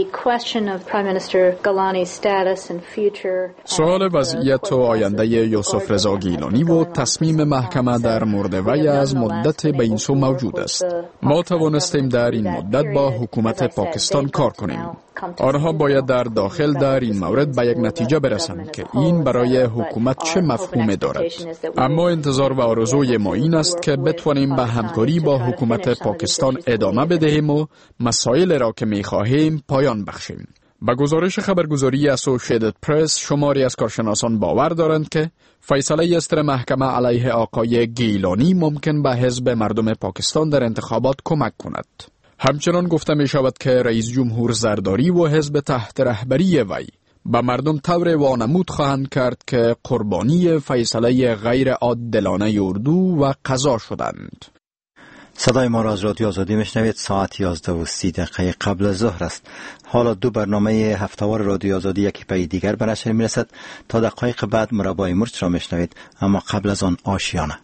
سوال وضعیت و آینده یوسف رضا گیلانی و تصمیم محکمه در مورد وی از مدت به این سو موجود است. ما توانستیم در این مدت با حکومت پاکستان کار کنیم. آنها باید در داخل در این مورد به یک نتیجه برسند که این برای حکومت چه مفهومی دارد. اما انتظار و آرزوی ما این است که بتوانیم به همکاری با حکومت پاکستان ادامه بدهیم و مسائل را که می‌خواهیم پایان بخشیم. با گزارش خبرگزاری اسوسییتد پرس، شماری از کارشناسان باور دارند که فیصله استر محکمه علیه آقای گیلانی ممکن به حزب مردم پاکستان در انتخابات کمک کند. همچنان گفته می شود که رئیس جمهور زرداری و حزب تحت رهبری وی به مردم طور وانمود خواهند کرد که قربانی فیصله غیر عادلانه اردو و قضا شدند. صدای ما را از رادیو آزادی میشنوید. ساعت یازده و سی دقیقه قبل از ظهر است. حالا دو برنامه هفته‌وار رادیو آزادی یکی پی دیگر به نشر میرسد. تا دقایق بعد مربای مرچ را میشنوید، اما قبل از آن آشیانه.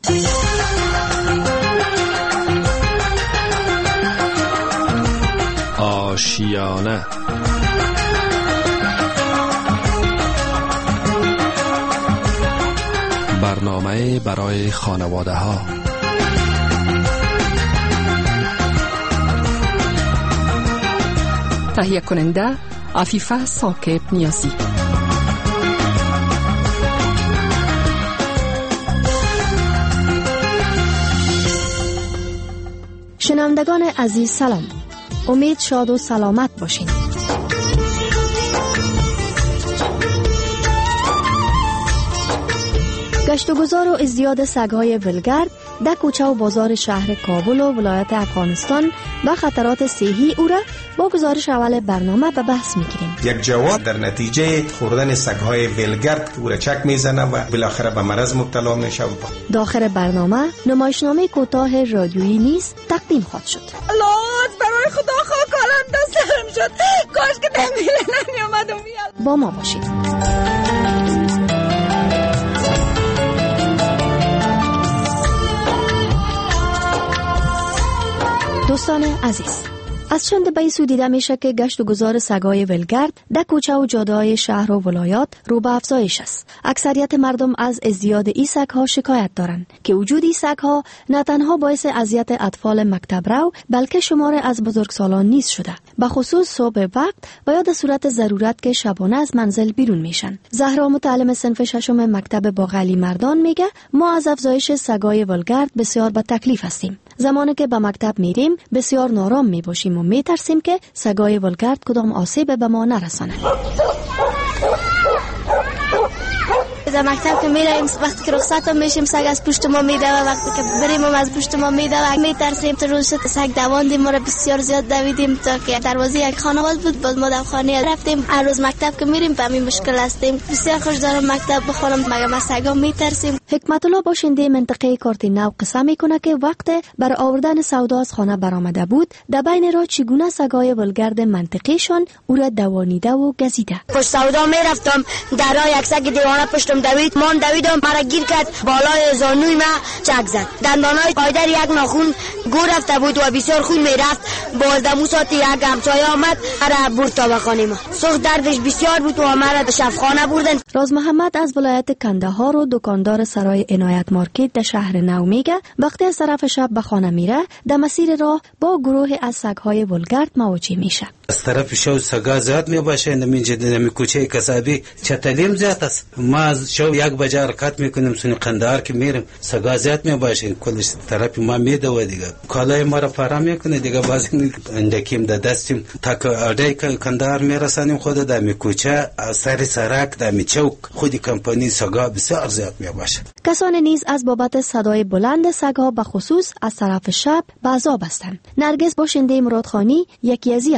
آشیانه برنامه برای خانواده ها. تهیه کننده عفیفه ساکب نیازی. شنوندگان عزیز سلام. امید شاد و سلامت باشین. گشت و گذار و ازدیاد سگ‌های ولگرد در کوچه و بازار شهر کابل و ولایت افغانستان با خطرات صحی او را با گزارش اول برنامه به بحث می‌گیریم. یک جواد در نتیجه خوردن سگ‌های ولگرد او را چک میزنه و بالاخره به مرض مبتلا میشه. داخل برنامه نمایشنامه کوتاه رادیویی نیز تقدیم خواهد شد. لطف برای خدا خاک عالم دستم شد، کاش که دمیل نمیومد و میاد. با ما باشید. دوستان عزیز، از چند بیسو دیده میشه که گشت و گذار سگای ولگرد در کوچه و جاده‌های شهر و ولایات رو به افزایش است. اکثریت مردم از ازدیاد این سگ‌ها شکایت دارند که وجود این سگ‌ها نه تنها باعث اذیت اطفال مکتب رو بلکه شمار از بزرگسالان نیز شده، به خصوص صبح وقت و یا در صورت ضرورت که شبانه از منزل بیرون میشن. زهرا متعلم صنف ششم مکتب باقلی مردان میگه ما از افزایش سگای ولگرد بسیار به تکلیف هستیم. زمانی که به مکتب میریم بسیار نارام میباشیم و میترسیم که سگای ولگرد کدام آسیب به ما نرساند. در مکتب که میریم وقتی که رخصت میشیم سگ از پشت ما میده و وقتی که بریم از پشت ما میده و میترسیم. تو روز سگ دواندیم، ما را بسیار زیاد دویدیم تا که دروازه یک خانواده بود، باز ما در خانه رفتیم. هر روز مکتب که میریم به همین مشکل هستیم. بسیار خوش دارم مکتب بخونم مگر از سگا میترسیم. حکمت الله باشنده منطقه کارتینو قصه میکنه که وقت برای آوردن سودا از خانه برآمده بود، در بین راه چگونه سگای ولگرد منطقهشان او را دوانیده و گزیده. پشت سودا میرفتم، در راه یک سگ دیوانه پشتم دوید، من دویدم، مرا گیر کرد، بالای زانوی ما چک زد. دندانای پایدر یک ناخون گور رفته بود و بسیار خون میرفت. باز دمو ساعت یک همسایه آمد مرا برد تا به خانه ما. سخت دردش بسیار بود و مرا به شفاخانه بردن. راز محمد از ولایت کندهار و دکاندار سرای عنایت مارکت در شهر نو میگه وقتی از طرف شب به خانه میره در مسیر راه با گروه از سگ‌های ولگرد مواجه میشه. از طرف شو سگا زیاد میباشه، نمیشه نمی کوچه کسابی چتلیم زیاد است. ما از شو یک بجه حرکت میکنیم سونی قندهار که میریم سگا زیاد میباشه، کلش طرف ما میده و دیگه کالای ما را پارا میکنه دیگه باز اندکیم در دستیم تا که اردای کندهار میرسانیم خود در می کوچه سر سرک در می چوک خودی کمپانی سگا بسیار زیاد میباشه. کسان نیز از بابت صدای بلند سگ‌ها به خصوص از طرف شب به عذاب هستند. نرگس باشنده مرادخانی یکی از این افراد است.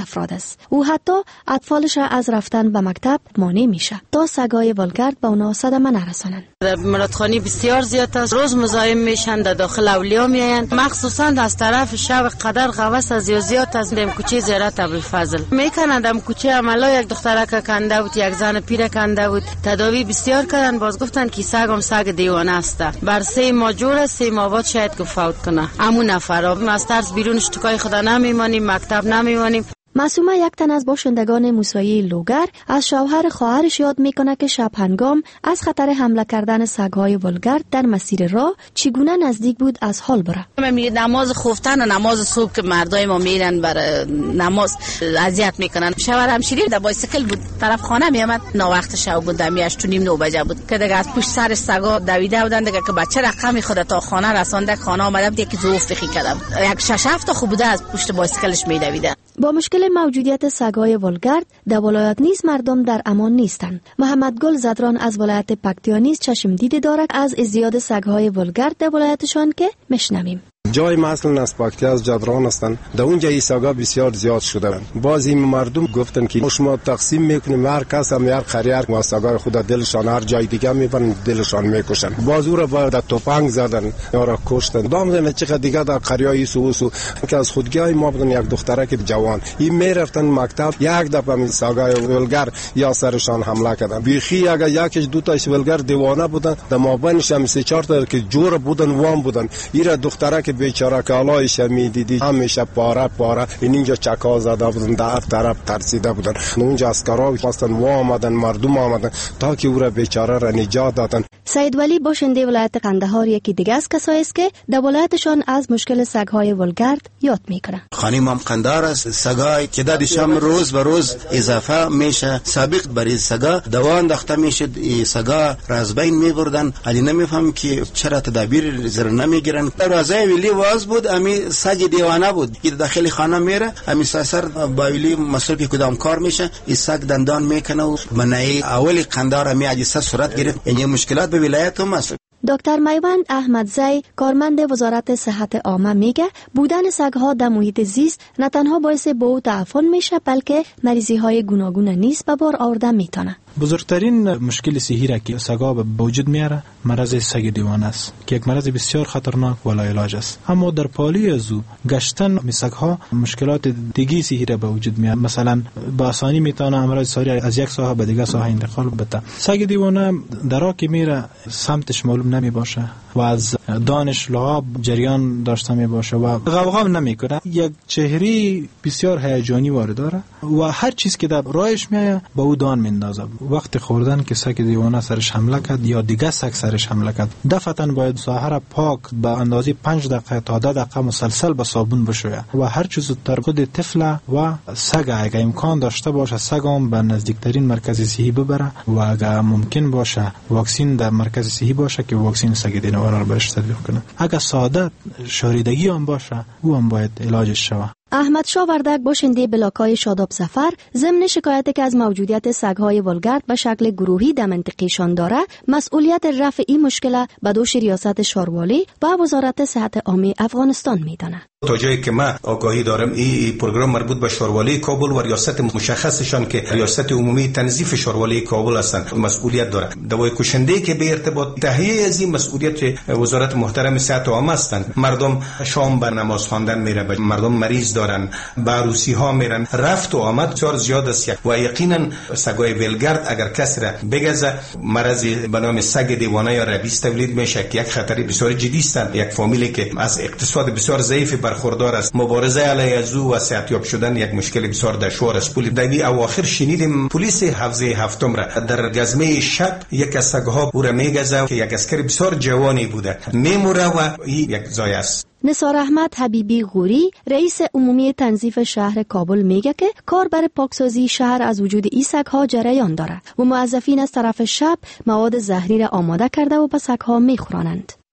است. او حتی اطفالش از رفتن به مکتب مانع میشه تا سگای ولگرد به اونا صدمه نرسانند. در مرادخانی بسیار زیاد است. روز مزاحم میشن، در داخل اولیا میایند، مخصوصا از طرف شب قدر قوس از زیاد از دم کوچه زیارت ابوالفضل میکنند. دم کوچه عملا یک دخترک کنده بود، یک زن پیر کنده بود، تداوی بسیار کردن، باز گفتن که سگم سگ دیوانه است. بر سه ماه جور سه ماه بعد شاید که فوت کنه. همون نفر از ترس بیرون اشتکای خدا نمیمانیم، مکتب نمیمانیم. معصومه یک تن از باشندگان موسیقی لوگر از شوهر خواهرش یاد میکنه که شب هنگام از خطر حمله کردن سگهای ولگرد در مسیر راه چگونه نزدیک بود از حال بره. می نماز خفتن و نماز صبح که مردای ما میرن برای نماز اذیت میکنن. شوهر همشیری در بایسیکل بود، طرف خانه میامد، نا وقت شب بود، دمی هشت و نیم نو بجه بود که دیگه از پشت سر سگا دویده بودن دیگه که بچه رقم خود تا خانه رسانده. خانه آمده بود یکی زوف بخی کردم، یک شش هفت خوب بوده از پشت بایسیکلش میدویده. با مشکل موجودیت سگای ولگرد در ولایت نیز مردم در امان نیستند. محمد گل زدران از ولایت پکتیا نیز چشم دیده دارد از ازدیاد سگهای ولگرد در ولایتشان که میشنویم. جای مثلا از پکتیا از جدران هستند، در اونجا این سگا بسیار زیاد شدند. بعضی مردم گفتن که شما تقسیم میکنیم، هر کس هم هر خریر و سگای خود دلشان هر جای دیگه میبرن دلشان میکشن. باز او را با تفنگ زدن یا را کشتن. دام چقدر دیگه در قریای سوسو که از خودگاه ما بودن یک دخترک جوان این میرفتن مکتب، یک دفعه می سگای ولگر یا سرشان حمله کردن. بیخی اگه یکیش دو تاش ولگر دیوانه بودن، در مابینش هم سه چهار تا که جور بودن وام بودن. این دخترک بیچاره که علایش میدیدی همیشه پاره پاره اینجا چکا زده بودن، در هر طرف ترسیده بودن. اونجا عسکرا خواستن وا آمدن، مردم آمدن تا که او را بیچاره را نجات دادن. سید ولی باشنده ولایت قندهار یکی دیگه از کسایی است که در ولایتشان از مشکل سگهای ولگرد یاد میکنه. خانم هم قندهار است، سگای که دادشم روز به روز اضافه میشه. سابق برای سگا دوا انداخته میشد، سگا را از بین میبردن. علی نمیفهم که چرا تدابیر زر نمیگیرن. روزای ولی واز بود، امی سگ دیوانه بود که داخل خانه میره، امی سر با ولی مسئول که کدام کار میشه، این سگ دندان میکنه و منعی اولی قندهار می حادثه صورت گرفت. یعنی مشکلات به ولایت هم است. دکتر میوند احمدزی کارمند وزارت صحت عامه میگه بودن سگها در محیط زیست نه تنها باعث بو تعفن میشه بلکه مریضی های گوناگون نیز به بار آوردن میتونه. بزرگترین مشکل صحی را که سگا به وجود میاره مرض سگ دیوانه است که یک مرض بسیار خطرناک و لاعلاج است. اما در پالی ازو گشتن سگها مشکلات دیگه صحی را به وجود میاره. مثلا با آسانی میتونه امراض ساری از یک ساحه به دیگه ساحه انتقال بده. سگ دیوانه در راه که میره سمتش معلوم نمی باشه و از دانش لعاب جریان داشته می باشه و غوغا نمی کنه. یک چهره بسیار هیجانی وارد داره و هر چیز که در راهش میایه با او دان میندازه. وقت خوردن که سگ دیوانه سرش حمله کرد یا دیگه سگ سرش حمله کرد، دفعتاً باید ساحه را پاک به اندازه پنج دقیقه تا ده دقیقه مسلسل به صابون بشویه و هر چیز در خود طفل و سگ اگه امکان داشته باشه سگم به نزدیکترین مرکز صحی ببره و اگه ممکن باشه واکسین در مرکز صحی باشه که واکسین سگ دیوانه را بهش تطبیق کنه. اگه ساده شاریدگی هم باشه او هم باید علاجش شوه. احمد شاه وردک باشنده بلاکای شاداب سفر ضمن شکایتی که از موجودیت سگهای ولگرد به شکل گروهی در منطقه‌شان داره مسئولیت رفع این مشکل به دوش ریاست شاروالی و وزارت صحت عامه افغانستان میدانه. تا جایی که من آگاهی دارم این پروگرام مربوط به شاروالی کابل و ریاست مشخصشان که ریاست عمومی تنظیف شاروالی کابل هستند مسئولیت داره. دوای کشنده که به ارتباط تهیه از این مسئولیت وزارت محترم صحت عامه هستند. مردم شام به نماز خواندن میره، مردم مریض دارن، به عروسی ها میرن، رفت و آمد بسیار زیاد است و یقینا سگای ولگرد اگر کسی را بگزه مرض به نام سگ دیوانه یا ربیس تولید میشه که یک خطر بسیار جدی است. یک فامیلی که از اقتصاد بسیار ضعیف برخوردار است، مبارزه علیه از او و صحتیاب شدن یک مشکل بسیار دشوار است. پول دبی اواخر شنیدیم پلیس حوزه هفتم را در گزمه شب یک از سگها او را میگزه که یک اسکر بسیار جوانی بوده میموره و این یک زایه است. نثار احمد حبیبی غوری رئیس عمومی تنظیف شهر کابل میگه که کار برای پاکسازی شهر از وجود این سگ‌ها جریان داره و موظفین از طرف شب مواد زهری را آماده کرده و به سگ‌ها میخورانند.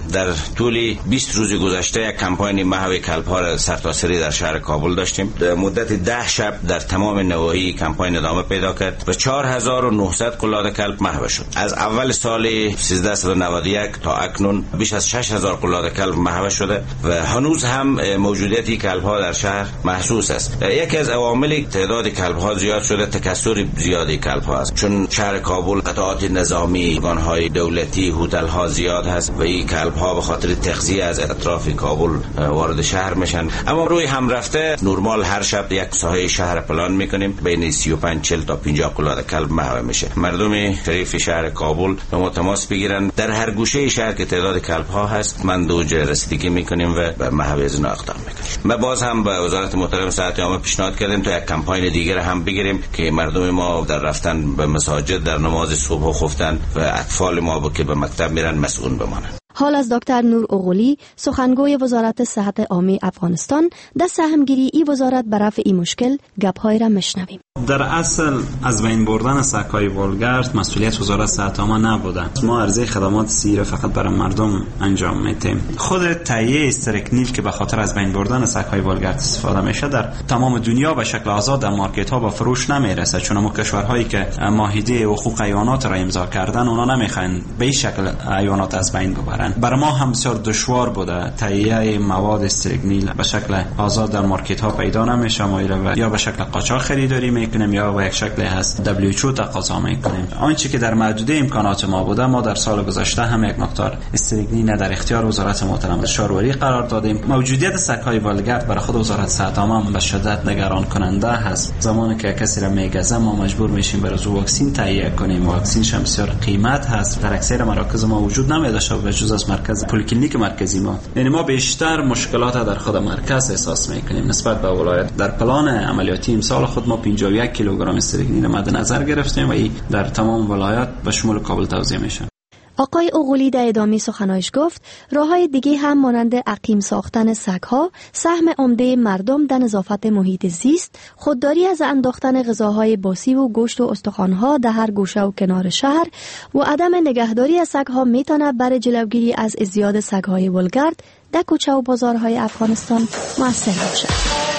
در طول بیست روز گذشته یک کمپاین محو کلب‌ها را سرتاسری در شهر کابل داشتیم. در مدت ده شب در تمام نواحی کمپاین ادامه پیدا کرد و چهار هزار و نهصد قلاده کلب محو شد. از اول سال سیزده و نود و یک تا اکنون بیش از شش هزار قلاده کلب محو شده و هنوز هم موجودیت کلب‌ها در شهر محسوس است. یکی از عوامل تعداد کلب‌ها زیاد شده تکثر زیادی کلب‌ها است، چون شهر کابل قطعات نظامی، ارگان‌های دولتی، هتل‌ها زیاد هست و این کلب‌ها به خاطر تغذیه از اطراف کابل وارد شهر میشن. اما روی هم رفته نورمال هر شب یک ساحه شهر پلان میکنیم بین سی و پنج چهل تا پنجاه قلاده کلب محو میشه. مردم شریف شهر کابل به ما تماس بگیرن در هر گوشه شهر که تعداد کلب‌ها هست من دوج رسیدگی میکنیم و به محو از اینا اقدام میکنیم. ما باز هم به وزارت محترم صحت عامه پیشنهاد کردیم تا یک کمپاین دیگر هم بگیریم که مردم ما در رفتن به مساجد در نماز صبح و خفتن و اطفال ما که به مکتب میرن مسئول بمانند. حال از دکتر نور اغولی سخنگوی وزارت صحت عامه افغانستان در سهمگیری ای وزارت به رفع این مشکل گپ‌های را میشنویم. در اصل از بین بردن سگ‌های ولگرد مسئولیت وزارت صحت عامه نبوده. ما عرضه خدمات سیر فقط برای مردم انجام میدیم. خود تهیه استرکنیل که به خاطر از بین بردن سگ‌های ولگرد استفاده میشه در تمام دنیا به شکل آزاد در مارکت‌ها با فروش نمیرسه، چون ما کشورهایی که معاهده حقوق حیوانات را امضا کردن اونا نمیخواین به این شکل حیوانات از بین ببرن. برای ما هم بسیار دشوار بوده تهیه مواد استرکنیل به شکل آزاد در مارکت‌ها پیدا نمیشه، ما و یا به شکل قاچاق خریداری میکنیم یا به یک شکل هست دبلیو اچ او تقاضا میکنیم. آنچه که در محدوده امکانات ما بوده ما در سال گذشته هم یک مقدار استرکنیل در اختیار وزارت محترم شاروری قرار دادیم. موجودیت سگ‌های ولگرد برای خود وزارت صحت عامه به شدت نگران کننده هست. زمانی که کسی را میگزه ما مجبور میشیم برای واکسن تهیه کنیم. واکسنش هم بسیار قیمت هست. در اکثر مراکز ما وجود نمیداشته به جز از مرکز پلیکلینیک مرکزی ما. یعنی ما بیشتر مشکلات در خود مرکز احساس میکنیم نسبت به ولایت. در پلان عملیاتی امسال خود ما پنجاه و یک کیلوگرم استرکنیل مد نظر گرفتیم و این در تمام ولایت به شمول کابل توزیع میشه. آقای اغولی در ادامه سخنانش گفت راه‌های دیگه هم مانند عقیم ساختن سگ‌ها، سهم عمده مردم در نظافت محیط زیست، خودداری از انداختن غذاهای باسی و گوشت و استخوان‌ها در هر گوشه و کنار شهر و عدم نگهداری از سگ‌ها میتونه برای جلوگیری از ازدیاد سگ‌های ولگرد در کوچه و بازارهای افغانستان مؤثر باشد.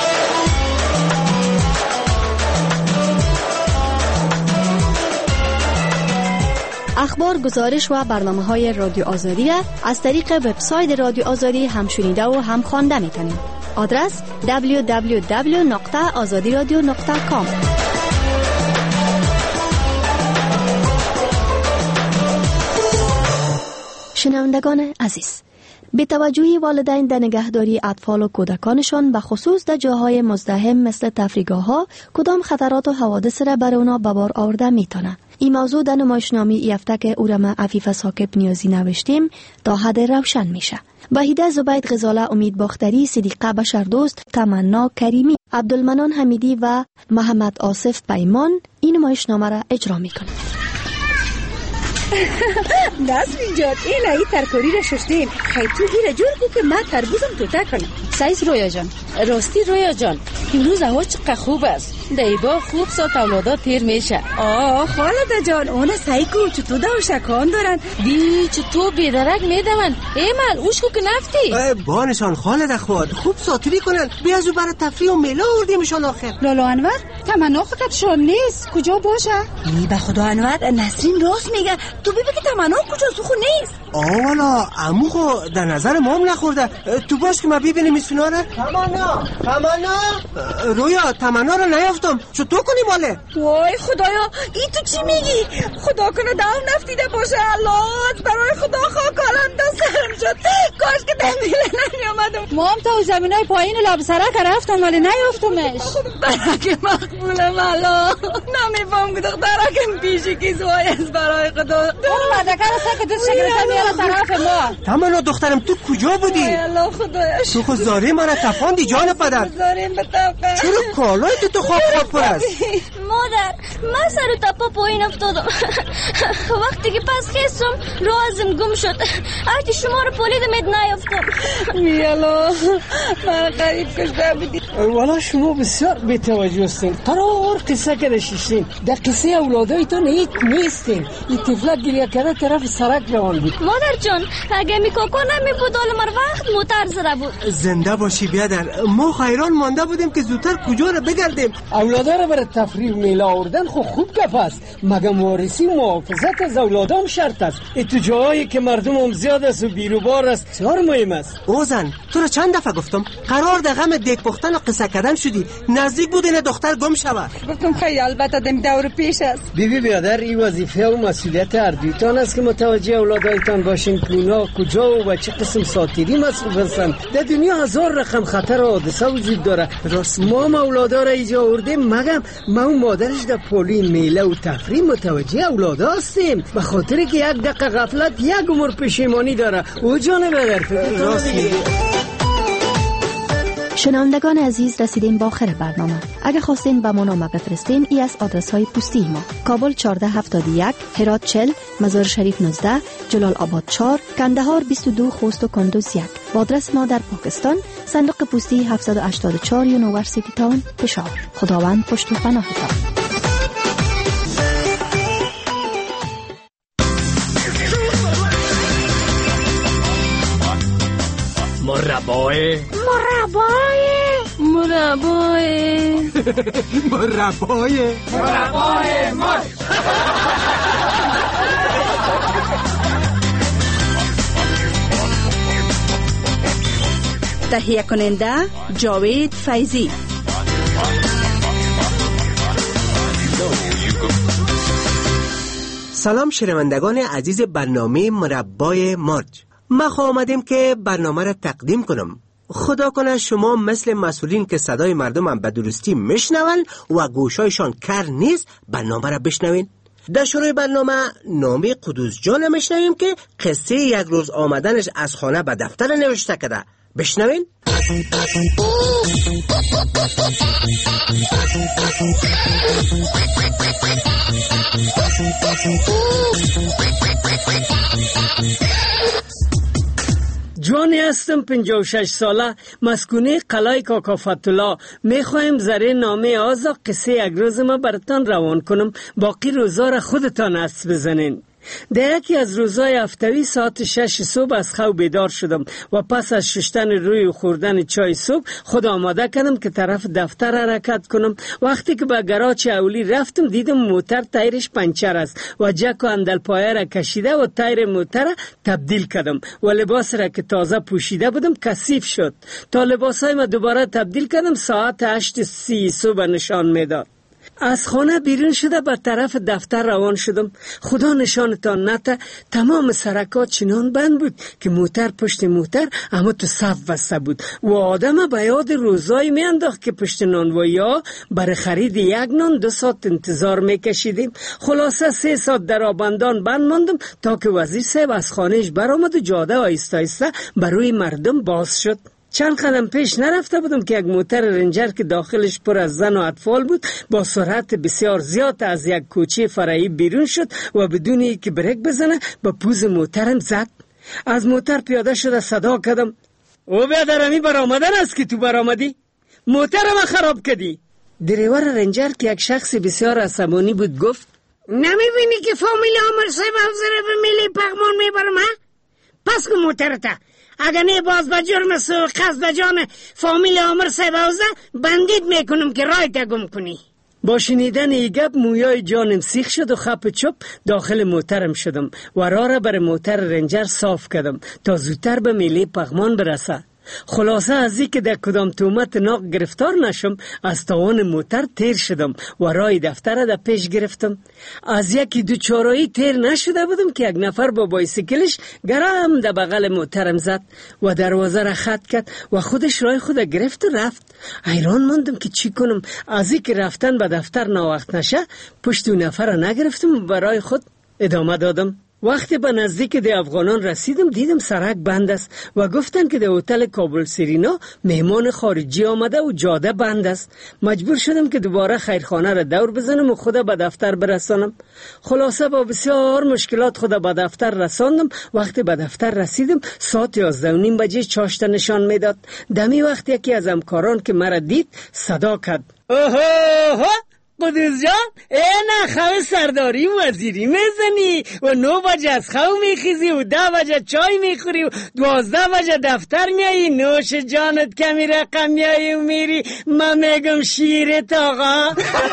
اخبار، گزارش و برنامه‌های رادیو آزادی را از طریق وبسایت رادیو آزادی هم شنیده و هم خوانده می‌تونید. آدرس دبلیو دبلیو دبلیو نقطه آزادی رادیو نقطه کام. شنوندگان عزیز، به توجهی والدین در نگهداری اطفال و کودکانشان به خصوص در جاهای مزدحم مثل تفریحگاه‌ها کدام خطرات و حوادث را بر اونا به بار آورده میتونه. این موضوع در نمایشنامه ای هفته که اورما عفیف ساکب نیازی نوشتیم تا حد روشن میشه. وحیده زبید غزاله، امید باختری، صدیقه بشردوست، تمنا کریمی، عبدالمنان حمیدی و محمد آصف پیمان این نمایشنامه را اجرا میکنند. نسرین جان این ای ترکاری را ششتیم خیلی تو گیره جور بود که من تربوزم توته کنم. سایز رویا جان، راستی رویا جان امروز هوا چقدر خوب است. دیبا خوب سات اولادا تیر میشه. آه خالده جان اون سایکو چطور دا و شکان دارن بی چطور بیدرک میدون ایمال اوشکو که نفتی بانشان خالده خواد خوب ساتری کنن بیازو برای تفریح و میلا آوردیمشان آخر. لالا انور تمنا خودشان نیست کجا باشه؟ ای به خدا انور نسرین راست میگه تو ببین که تمنا کجا سخو نیست. آه والا عمو خو در نظر ما هم نخورده. تو باش که ما ببینیم اسفینا را. تمنا تمنا رویا تمنا را نیافتم چطور کنیم واله؟ وای خدایا ای تو چی میگی؟ خدا کنه دام نفتیده باشه. الله برای خدا خاکالم دستم شد کاش که دمیله نمیامدم. ما هم تا زمینای پایین لابسرک رفتم ولی نیافتمش. برک مقبولم الله نمیفهم که دخترکم پیشی کی زوای از برای خدا اون مدکر است که دوست شگرسته میاره طرف ما. تمنا دخترم تو کجا بودی؟ ای الله خدایش تو خود زاری من تفاندی جان پدر. زاریم به طبقه چرا کالای تو خواب خواب پر است؟ مادر من سر و تپا پایین افتادم. وقتی که پس خیستم رو ازم گم شد. وقتی شما رو پولیدم اد نیافتم. میالا من قریب کشته بودی. والا شما بسیار بی‌توجه هستین. قرار قصه که داشتین. در قصه اولادایتان هیچ نیستیم. این طفلک گریه کرده طرف سرک روان بود. مادر جان اگه می کاکا نمی بود آل مر وقت موتر زده بود. زنده باشی بیادر، ما خیران مانده بودیم که زودتر کجا رو بگردیم. اولادا رو برای تفریح میلا آوردن خب خوب گپ است، مگه وارثی و محافظت از اولادام شرط است. تو جاهایی که مردم هم زیاد است و بیروبار است بسیار مهم است. اوزن تو رو چند دفعه گفتم قرار ده غم دیگ پختن و قصه کردن شدی، نزدیک بود این دختر گم شود. گفتم خیلی البته دم دور پیش است. بیبی بیادر این وظیفه و مسئولیت هر دویتان است که متوجه اولادایتان باشین که اونا کجا و چه قسم ساتیری مسئول هستند. در دنیا هزار رقم خطر و حادثه وجود داره. راست ما اولادا را اینجا آوردیم مگم ما و مادرش در پولی میله و تفریح متوجه اولادا هستیم، به خاطر که یک دقیقه غفلت یک عمر پشیمانی داره. او جانه بغیر شنوندگان عزیز، رسیدیم با آخر برنامه. اگه خواستین به ما نامه بفرستین، ای از آدرس های پستی ما: کابل چهارده هفتاد و یک، هرات چهل، مزار شریف نوزده، جلال آباد چهار، کندهار بیست و دو، خوست و کندوز یک. با آدرس ما در پاکستان: صندوق پستی هفتصد و هشتاد و چهار، یونیورسیتی تاون، پشاور. خداوند پشت و پناهتان. مربای مربای مربای مربای مربای مار. تهیه کننده جاوید فیضی. سلام شنوندگان عزیز برنامه مربای مرج. ما خواهم آمدیم که برنامه را تقدیم کنم. خدا کنه شما مثل مسئولین که صدای مردم هم به درستی میشنون و گوشایشان کر نیست برنامه را بشنوین. در شروع برنامه نامی قدوس جان میشنویم که قصه یک روز آمدنش از خانه به دفتر نوشته کرده. بشنوین. جوانی هستم پنجاه و شش ساله، مسکونه قلعه کاکا فتولا. میخوایم زره نامه آزا قصه یک روز ما براتان روان کنم، باقی روزا را خودتان حدس بزنین. در یکی از روزهای هفتوی ساعت شش صبح از خواب بیدار شدم و پس از شستن روی و خوردن چای صبح خود آماده کردم که طرف دفتر حرکت کنم. وقتی که به گراج اولی رفتم دیدم موتر تایرش پنچر است و جک و اندل پایه را کشیده و تایر موتر را تبدیل کردم و لباس را که تازه پوشیده بودم کثیف شد. تا لباسای ما دوباره تبدیل کردم ساعت هشت سی صبح نشان میداد. از خانه بیرون شده به طرف دفتر روان شدم. خدا نشانتان نته تمام سرکات چنان بند بود که موتر پشت موتر اما تو صف بسته بود و آدم به یاد روزایی می انداخت که پشت نانوایی ها برای خرید یک نان دو ساعت انتظار می کشیدیم. خلاصه سه ساعت در آبندان بند ماندم تا که وزیر صاحب از خانهش برآمد و جاده آیسته آیسته برای مردم باز شد. چند قدم پیش نرفته بودم که یک موتر رنجر که داخلش پر از زن و اطفال بود با سرعت بسیار زیاد از یک کوچه فرعی بیرون شد و بدون اینکه بریک بزنه با پوز موترم زد. از موتر پیاده شده صدا کردم: او بیادرمی برآمدن است که تو برآمدی؟ موترم خراب کردی. دریور رنجر که یک شخص بسیار عصبانی بود گفت: نمیبینی که فامیل عمر صاحب افزره به میلی پغمان میبرم ها؟ پس که موترتا اگر نه باز به جرم سو قصد جان فامیل عمر صاحب اوزه بندید میکنم که رای تگم کنی. با شنیدن ای گپ مویای جانم سیخ شد و خپ چپ داخل موترم شدم و راه را بر موتر رنجر صاف کردم تا زودتر به میله پغمان برسه. خلاصه از این که در کدام تومت ناق گرفتار نشم از تاوان موتر تیر شدم و رای دفتر در پیش گرفتم. از یکی دو چارایی تیر نشده بودم که یک نفر با بایسیکلش گرم در بغل موترم زد و دروازه را خط کرد و خودش رای خود گرفت و رفت. حیران ماندم که چی کنم. از این که رفتن به دفتر ناوقت نشه پشت اون نفر را نگرفتم و برای خود ادامه دادم. وقتی به نزدیک ده افغانان رسیدم دیدم سرک بند است و گفتن که ده هتل کابل سرینا مهمان خارجی آمده و جاده بند است. مجبور شدم که دوباره خیرخانه را دور بزنم و خود به دفتر برسانم. خلاصه با بسیار مشکلات خود به دفتر رساندم. وقتی به دفتر رسیدم ساعت یازده و نیم بجه چاشت نشان میداد. دمی وقت یکی از همکاران که مرا دید صدا کرد: اوه قدوس جان این خواه سرداری وزیری میزنی و نو بجه از خواه میخیزی و ده بجه چای میخوری و دوازده بجه دفتر میایی، نوش جانت کمی رقم میایی و میری. من میگم شیرت آقا.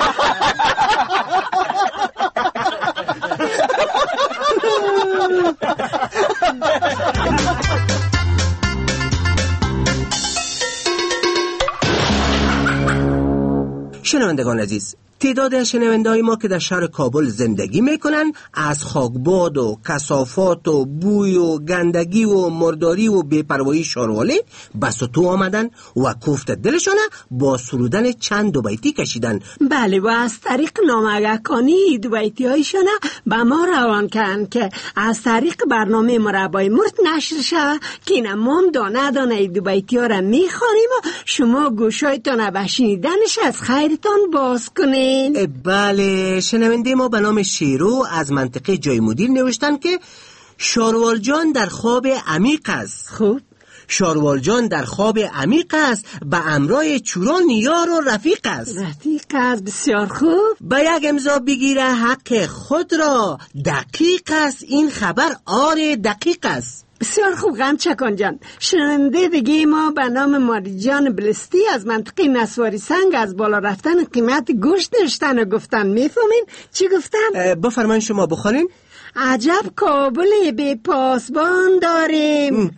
شنوندگان عزیز، تعداد از شنونده‌های ما که در شهر کابل زندگی میکنن از خاکباد و کثافات و بوی و گندگی و مرداری و بی‌پروایی شاروالی بس تو آمدن و کوفت دلشانه با سرودن چند دو بیتی کشیدن. بله، و از طریق نامگه‌کانی دو بیتی هایشانه به ما روان کردن که از طریق برنامه مربای مرد نشر شود که این ما دانه دانه دو بیتی ها را میخوانیم و شما گوشایتان به شنیدنش از خیرتان باز کنید. بله، شنونده ما به نام شیرو از منطقه جای مدیر نوشتن که شاروال جان در خواب عمیق است. خوب. شاروال جان در خواب عمیق است، به امرای چوران یار و رفیق است. رفیق است، بسیار خوب. به یک امضا بگیره حق خود را، دقیق است این خبر، آره دقیق است. بسیار خوب غمچکان جان. شنونده دیگه ما به نام ماریجان بلستی از منطقه نسواری سنگ از بالا رفتن قیمت گوشت نوشتن و گفتن. میفهمین چی گفتن؟ بفرمایید شما بخونین. عجب کابل بی پاسبان داریم،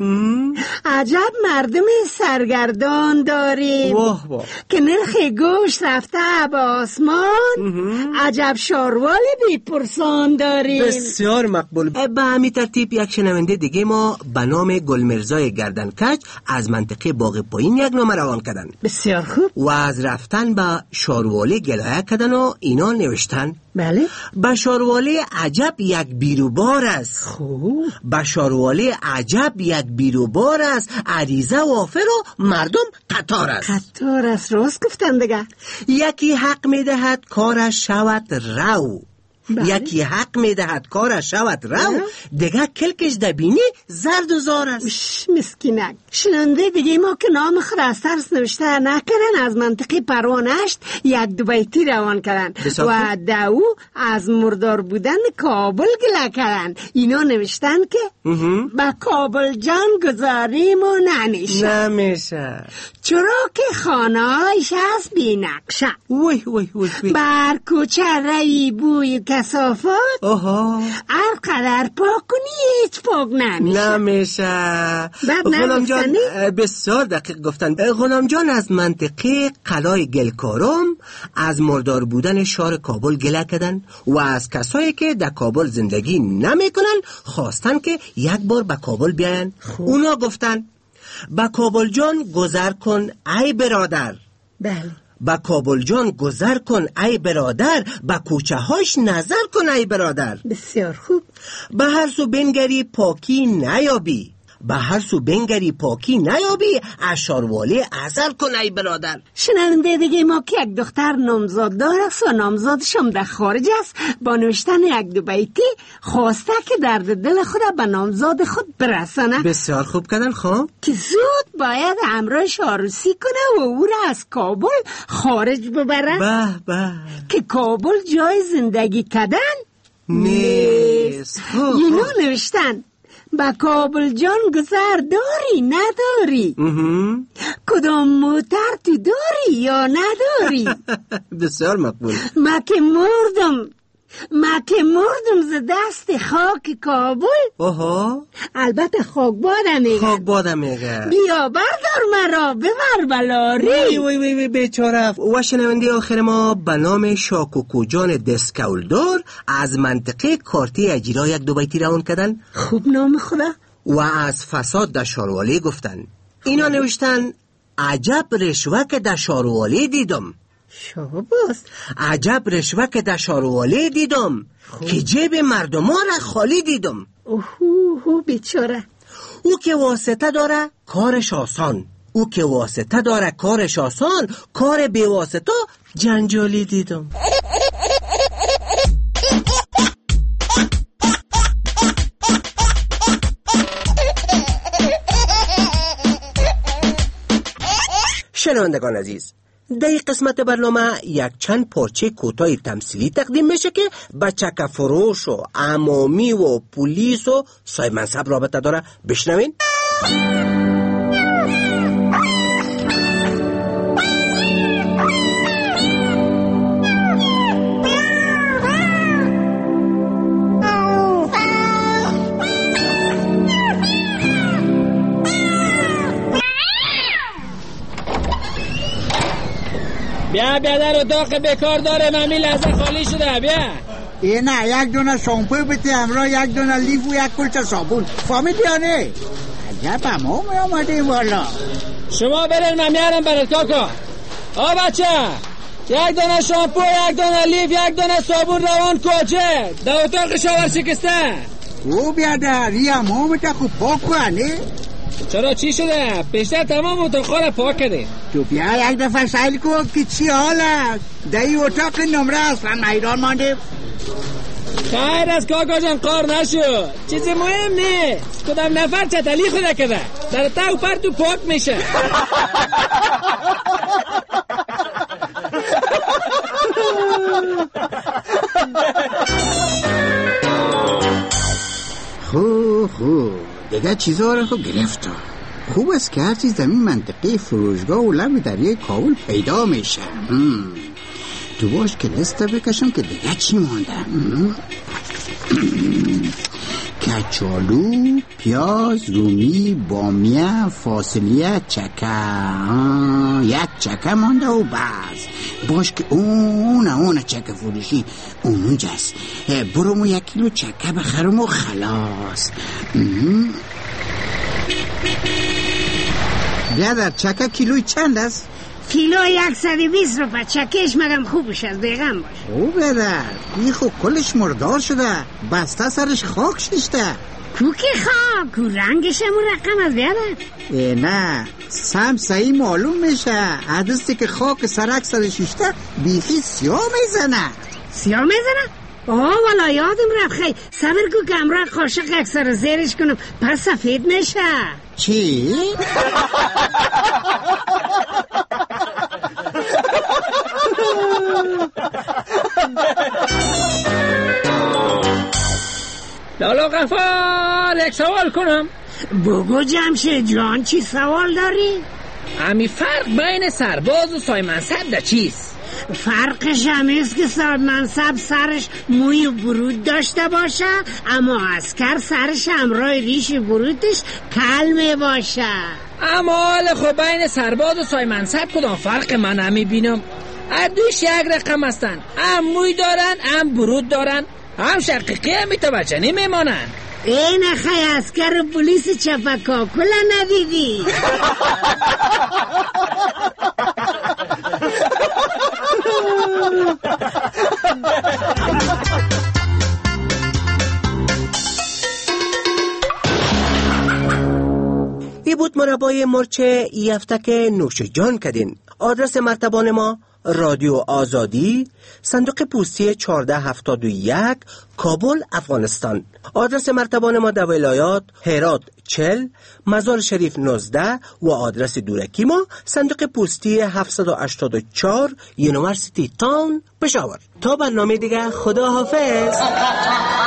عجب مردم سرگردان داریم، واه واه. که نرخ گوشت رفته به آسمان، عجب شاروال بی پرسان داریم. بسیار مقبول. به همین ترتیب یک شنونده دیگه ما به نام گلمرزای گردنکج از منطقه باغ پایین یک نامه روان کردن. بسیار خوب. و از رفتن به شاروالی گلایه کردن و اینا نوشتن. بله. به شاروالی عجب یک بیروبار است. خوب. به شاروالی عجب یک بیروبار است، عریضه وافر و مردم قطار است. قطار است، راست گفتن دیگه. یکی حق میدهد کارش شود رو، بله. یکی حق میدهد کارش شود رو، دیگه کلکش دبینی زرد و زار است. مسکینک. شنونده دیگه ما که نام خود از ترس نوشته نکردن از منطقه پروانشت یک دو بیتی روان کردن و دو از مردار بودن کابل گله کردن. اینا نوشتن که با کابل جان گذاریم و نمیشه نمیشه چرا که خانه‌اش هست بی نقشه. وی وی وی وی. بر کوچه روی بوی کثافات، آها، هر قدر پاک کنی هیچ پاک نمیشه. نمیشه. غلام جان بسیار دقیق گفتن. غلام جان از منطقه قلای گلکارم از مردار بودن شهر کابل گله کردن و از کسایی که در کابل زندگی نمیکنن خواستن که یک بار به کابل بیاین. اونا گفتن با کابل جان گذر کن ای برادر. بله. با کابل جان گذر کن ای برادر، با کوچه هاش نظر کن ای برادر. بسیار خوب. به هر سو بنگری پاکی نیابی، به هر سو بنگری پاکی نیابی، اشاروالی ازل کن ای برادر. شنونده دیگه ما که یک دختر نامزاد داره و نامزادش هم در خارج است، با نوشتن یک دو بیتی خواسته که درد دل خود به نامزاد خود برسانه. بسیار خوب کردن خواه که زود باید همراهش عروسی کنه و او را از کابل خارج ببره. به به. که کابل جای زندگی کردن نیست. اینو نوشتن با کابل جان گذر داری نداری؟ کدام موتر تو داری یا نداری؟ بسیار مقبول. ما که مردم ما که مردم ز دست خاک کابل. آها. البته خاک بادم میگه. خاک بادم میگه. بیا بردار مرا ببر بلاری. وی وی وی وی بیچاره. و شنونده آخر ما به نام شاکوکو جان دسکولدار از منطقه کارتی اجرا یک دو بیتی روان کردن. خوب نام خدا. و از فساد در شاروالی گفتن. اینا نوشتن عجب رشوه که در شاروالی دیدم. شاباس. عجب رشوه که در شاروالی دیدم که جیب مردم ها را خالی دیدم. اوه بیچاره. او که واسطه داره کارش آسان، او که واسطه داره کارش آسان، کار بی واسطه جنجالی دیدم. شنوندگان عزیز، در این قسمت برنامه یک چند پارچه کوتاه تمثیلی تقدیم میشه که با چکه فروش و عمومی و پلیس و صاحب منصب رابطه داره. بشنوین. بیا بیا در اتاق بکار داره ممی لحظه خالی شده. بیا این نه یک دونه شامپو بده همراه یک دونه لیف و یک کلچه صابون. فهمید یا نه؟ عجب ما می آمدیم والا. شما برین ممی هرم برد کاکا. آ بچه یک دونه شامپو یک دونه لیف یک دونه صابون روان کجه در اتاق شاور شکسته. او بیادر یه همه تا خوب پاک کنه. چرا چی شده؟ پیشتر تمام اتاق را پاک کرده. تو بیا یک دفعه سایل کن که چی حال است. در این اتاق نمره اصلا میدان مانده. خیر از کاکا جان قار نشو. چیزی مهم نیست. کدام نفر چتلی خوده کرده در تا و پر تو پاک میشه. خوب خوب دیگه چیزها رو خوب گرفت. خوب است که هر چیز در این منطقه فروشگاه و لب دریای کابل پیدا میشه. تو باش که لسته بکشم که دیگه چی مانده. کچالو، پیاز، رومی، بامیه، فاصلیه، چکه. یک چکه مانده و بس. باش که اون اون چکه فروشی اونجاست. برو یک کیلو چکه بخرم و خلاص. بیادر چکه کیلوی چند است؟ کیلو یکصد و بیست روپه. چکش مگم خوبش از بیغم باش. او بیادر این خوب کلش مردار شده. بسته سرش خاک شیشته. کو که خاک کو رنگش همون رقم از بیادر. نه سم صحیح معلوم میشه. حدثی که خاک سرک سر شیشته بیخی سیاه میزنه. سیاه میزنه؟ آه والا یادم رفت. خیلی صبر کو که امرا قاشق اکثر زیرش کنم پس سفید میشه. چی؟ لالا غفار یک سوال کنم. بگو جمشید جان چی سوال داری؟ امی فرق بین سرباز و صاحب منصب در چیست؟ فرقش همیست که صاحب منصب سرش موی برود داشته باشه اما عسکر سرش همراه ریش برودش کل می باشه. اما حال خب بین سرباز و صاحب منصب کدام فرق من همی بینم؟ هر دوش یک رقم هستن. هم موی دارن هم برود دارن هم شقیقی هم میتوجنی میمانن. این خیلی اسکر پولیس چپکاکولا ندیدی؟ ای بود مربای مرچه ای هفته که نوش جان کدین. آدرس مرتبان ما رادیو آزادی، صندوق پستی چهارده هفتاد و یک، کابل، افغانستان. آدرس مرتبان ما در ولایات هرات چهل، مزار شریف نوزده و آدرس دورکی ما صندوق پستی هفتصد و هشتاد و چهار، یونیورسیتی تاون، پشاور. تا برنامه دیگه خدا حافظ.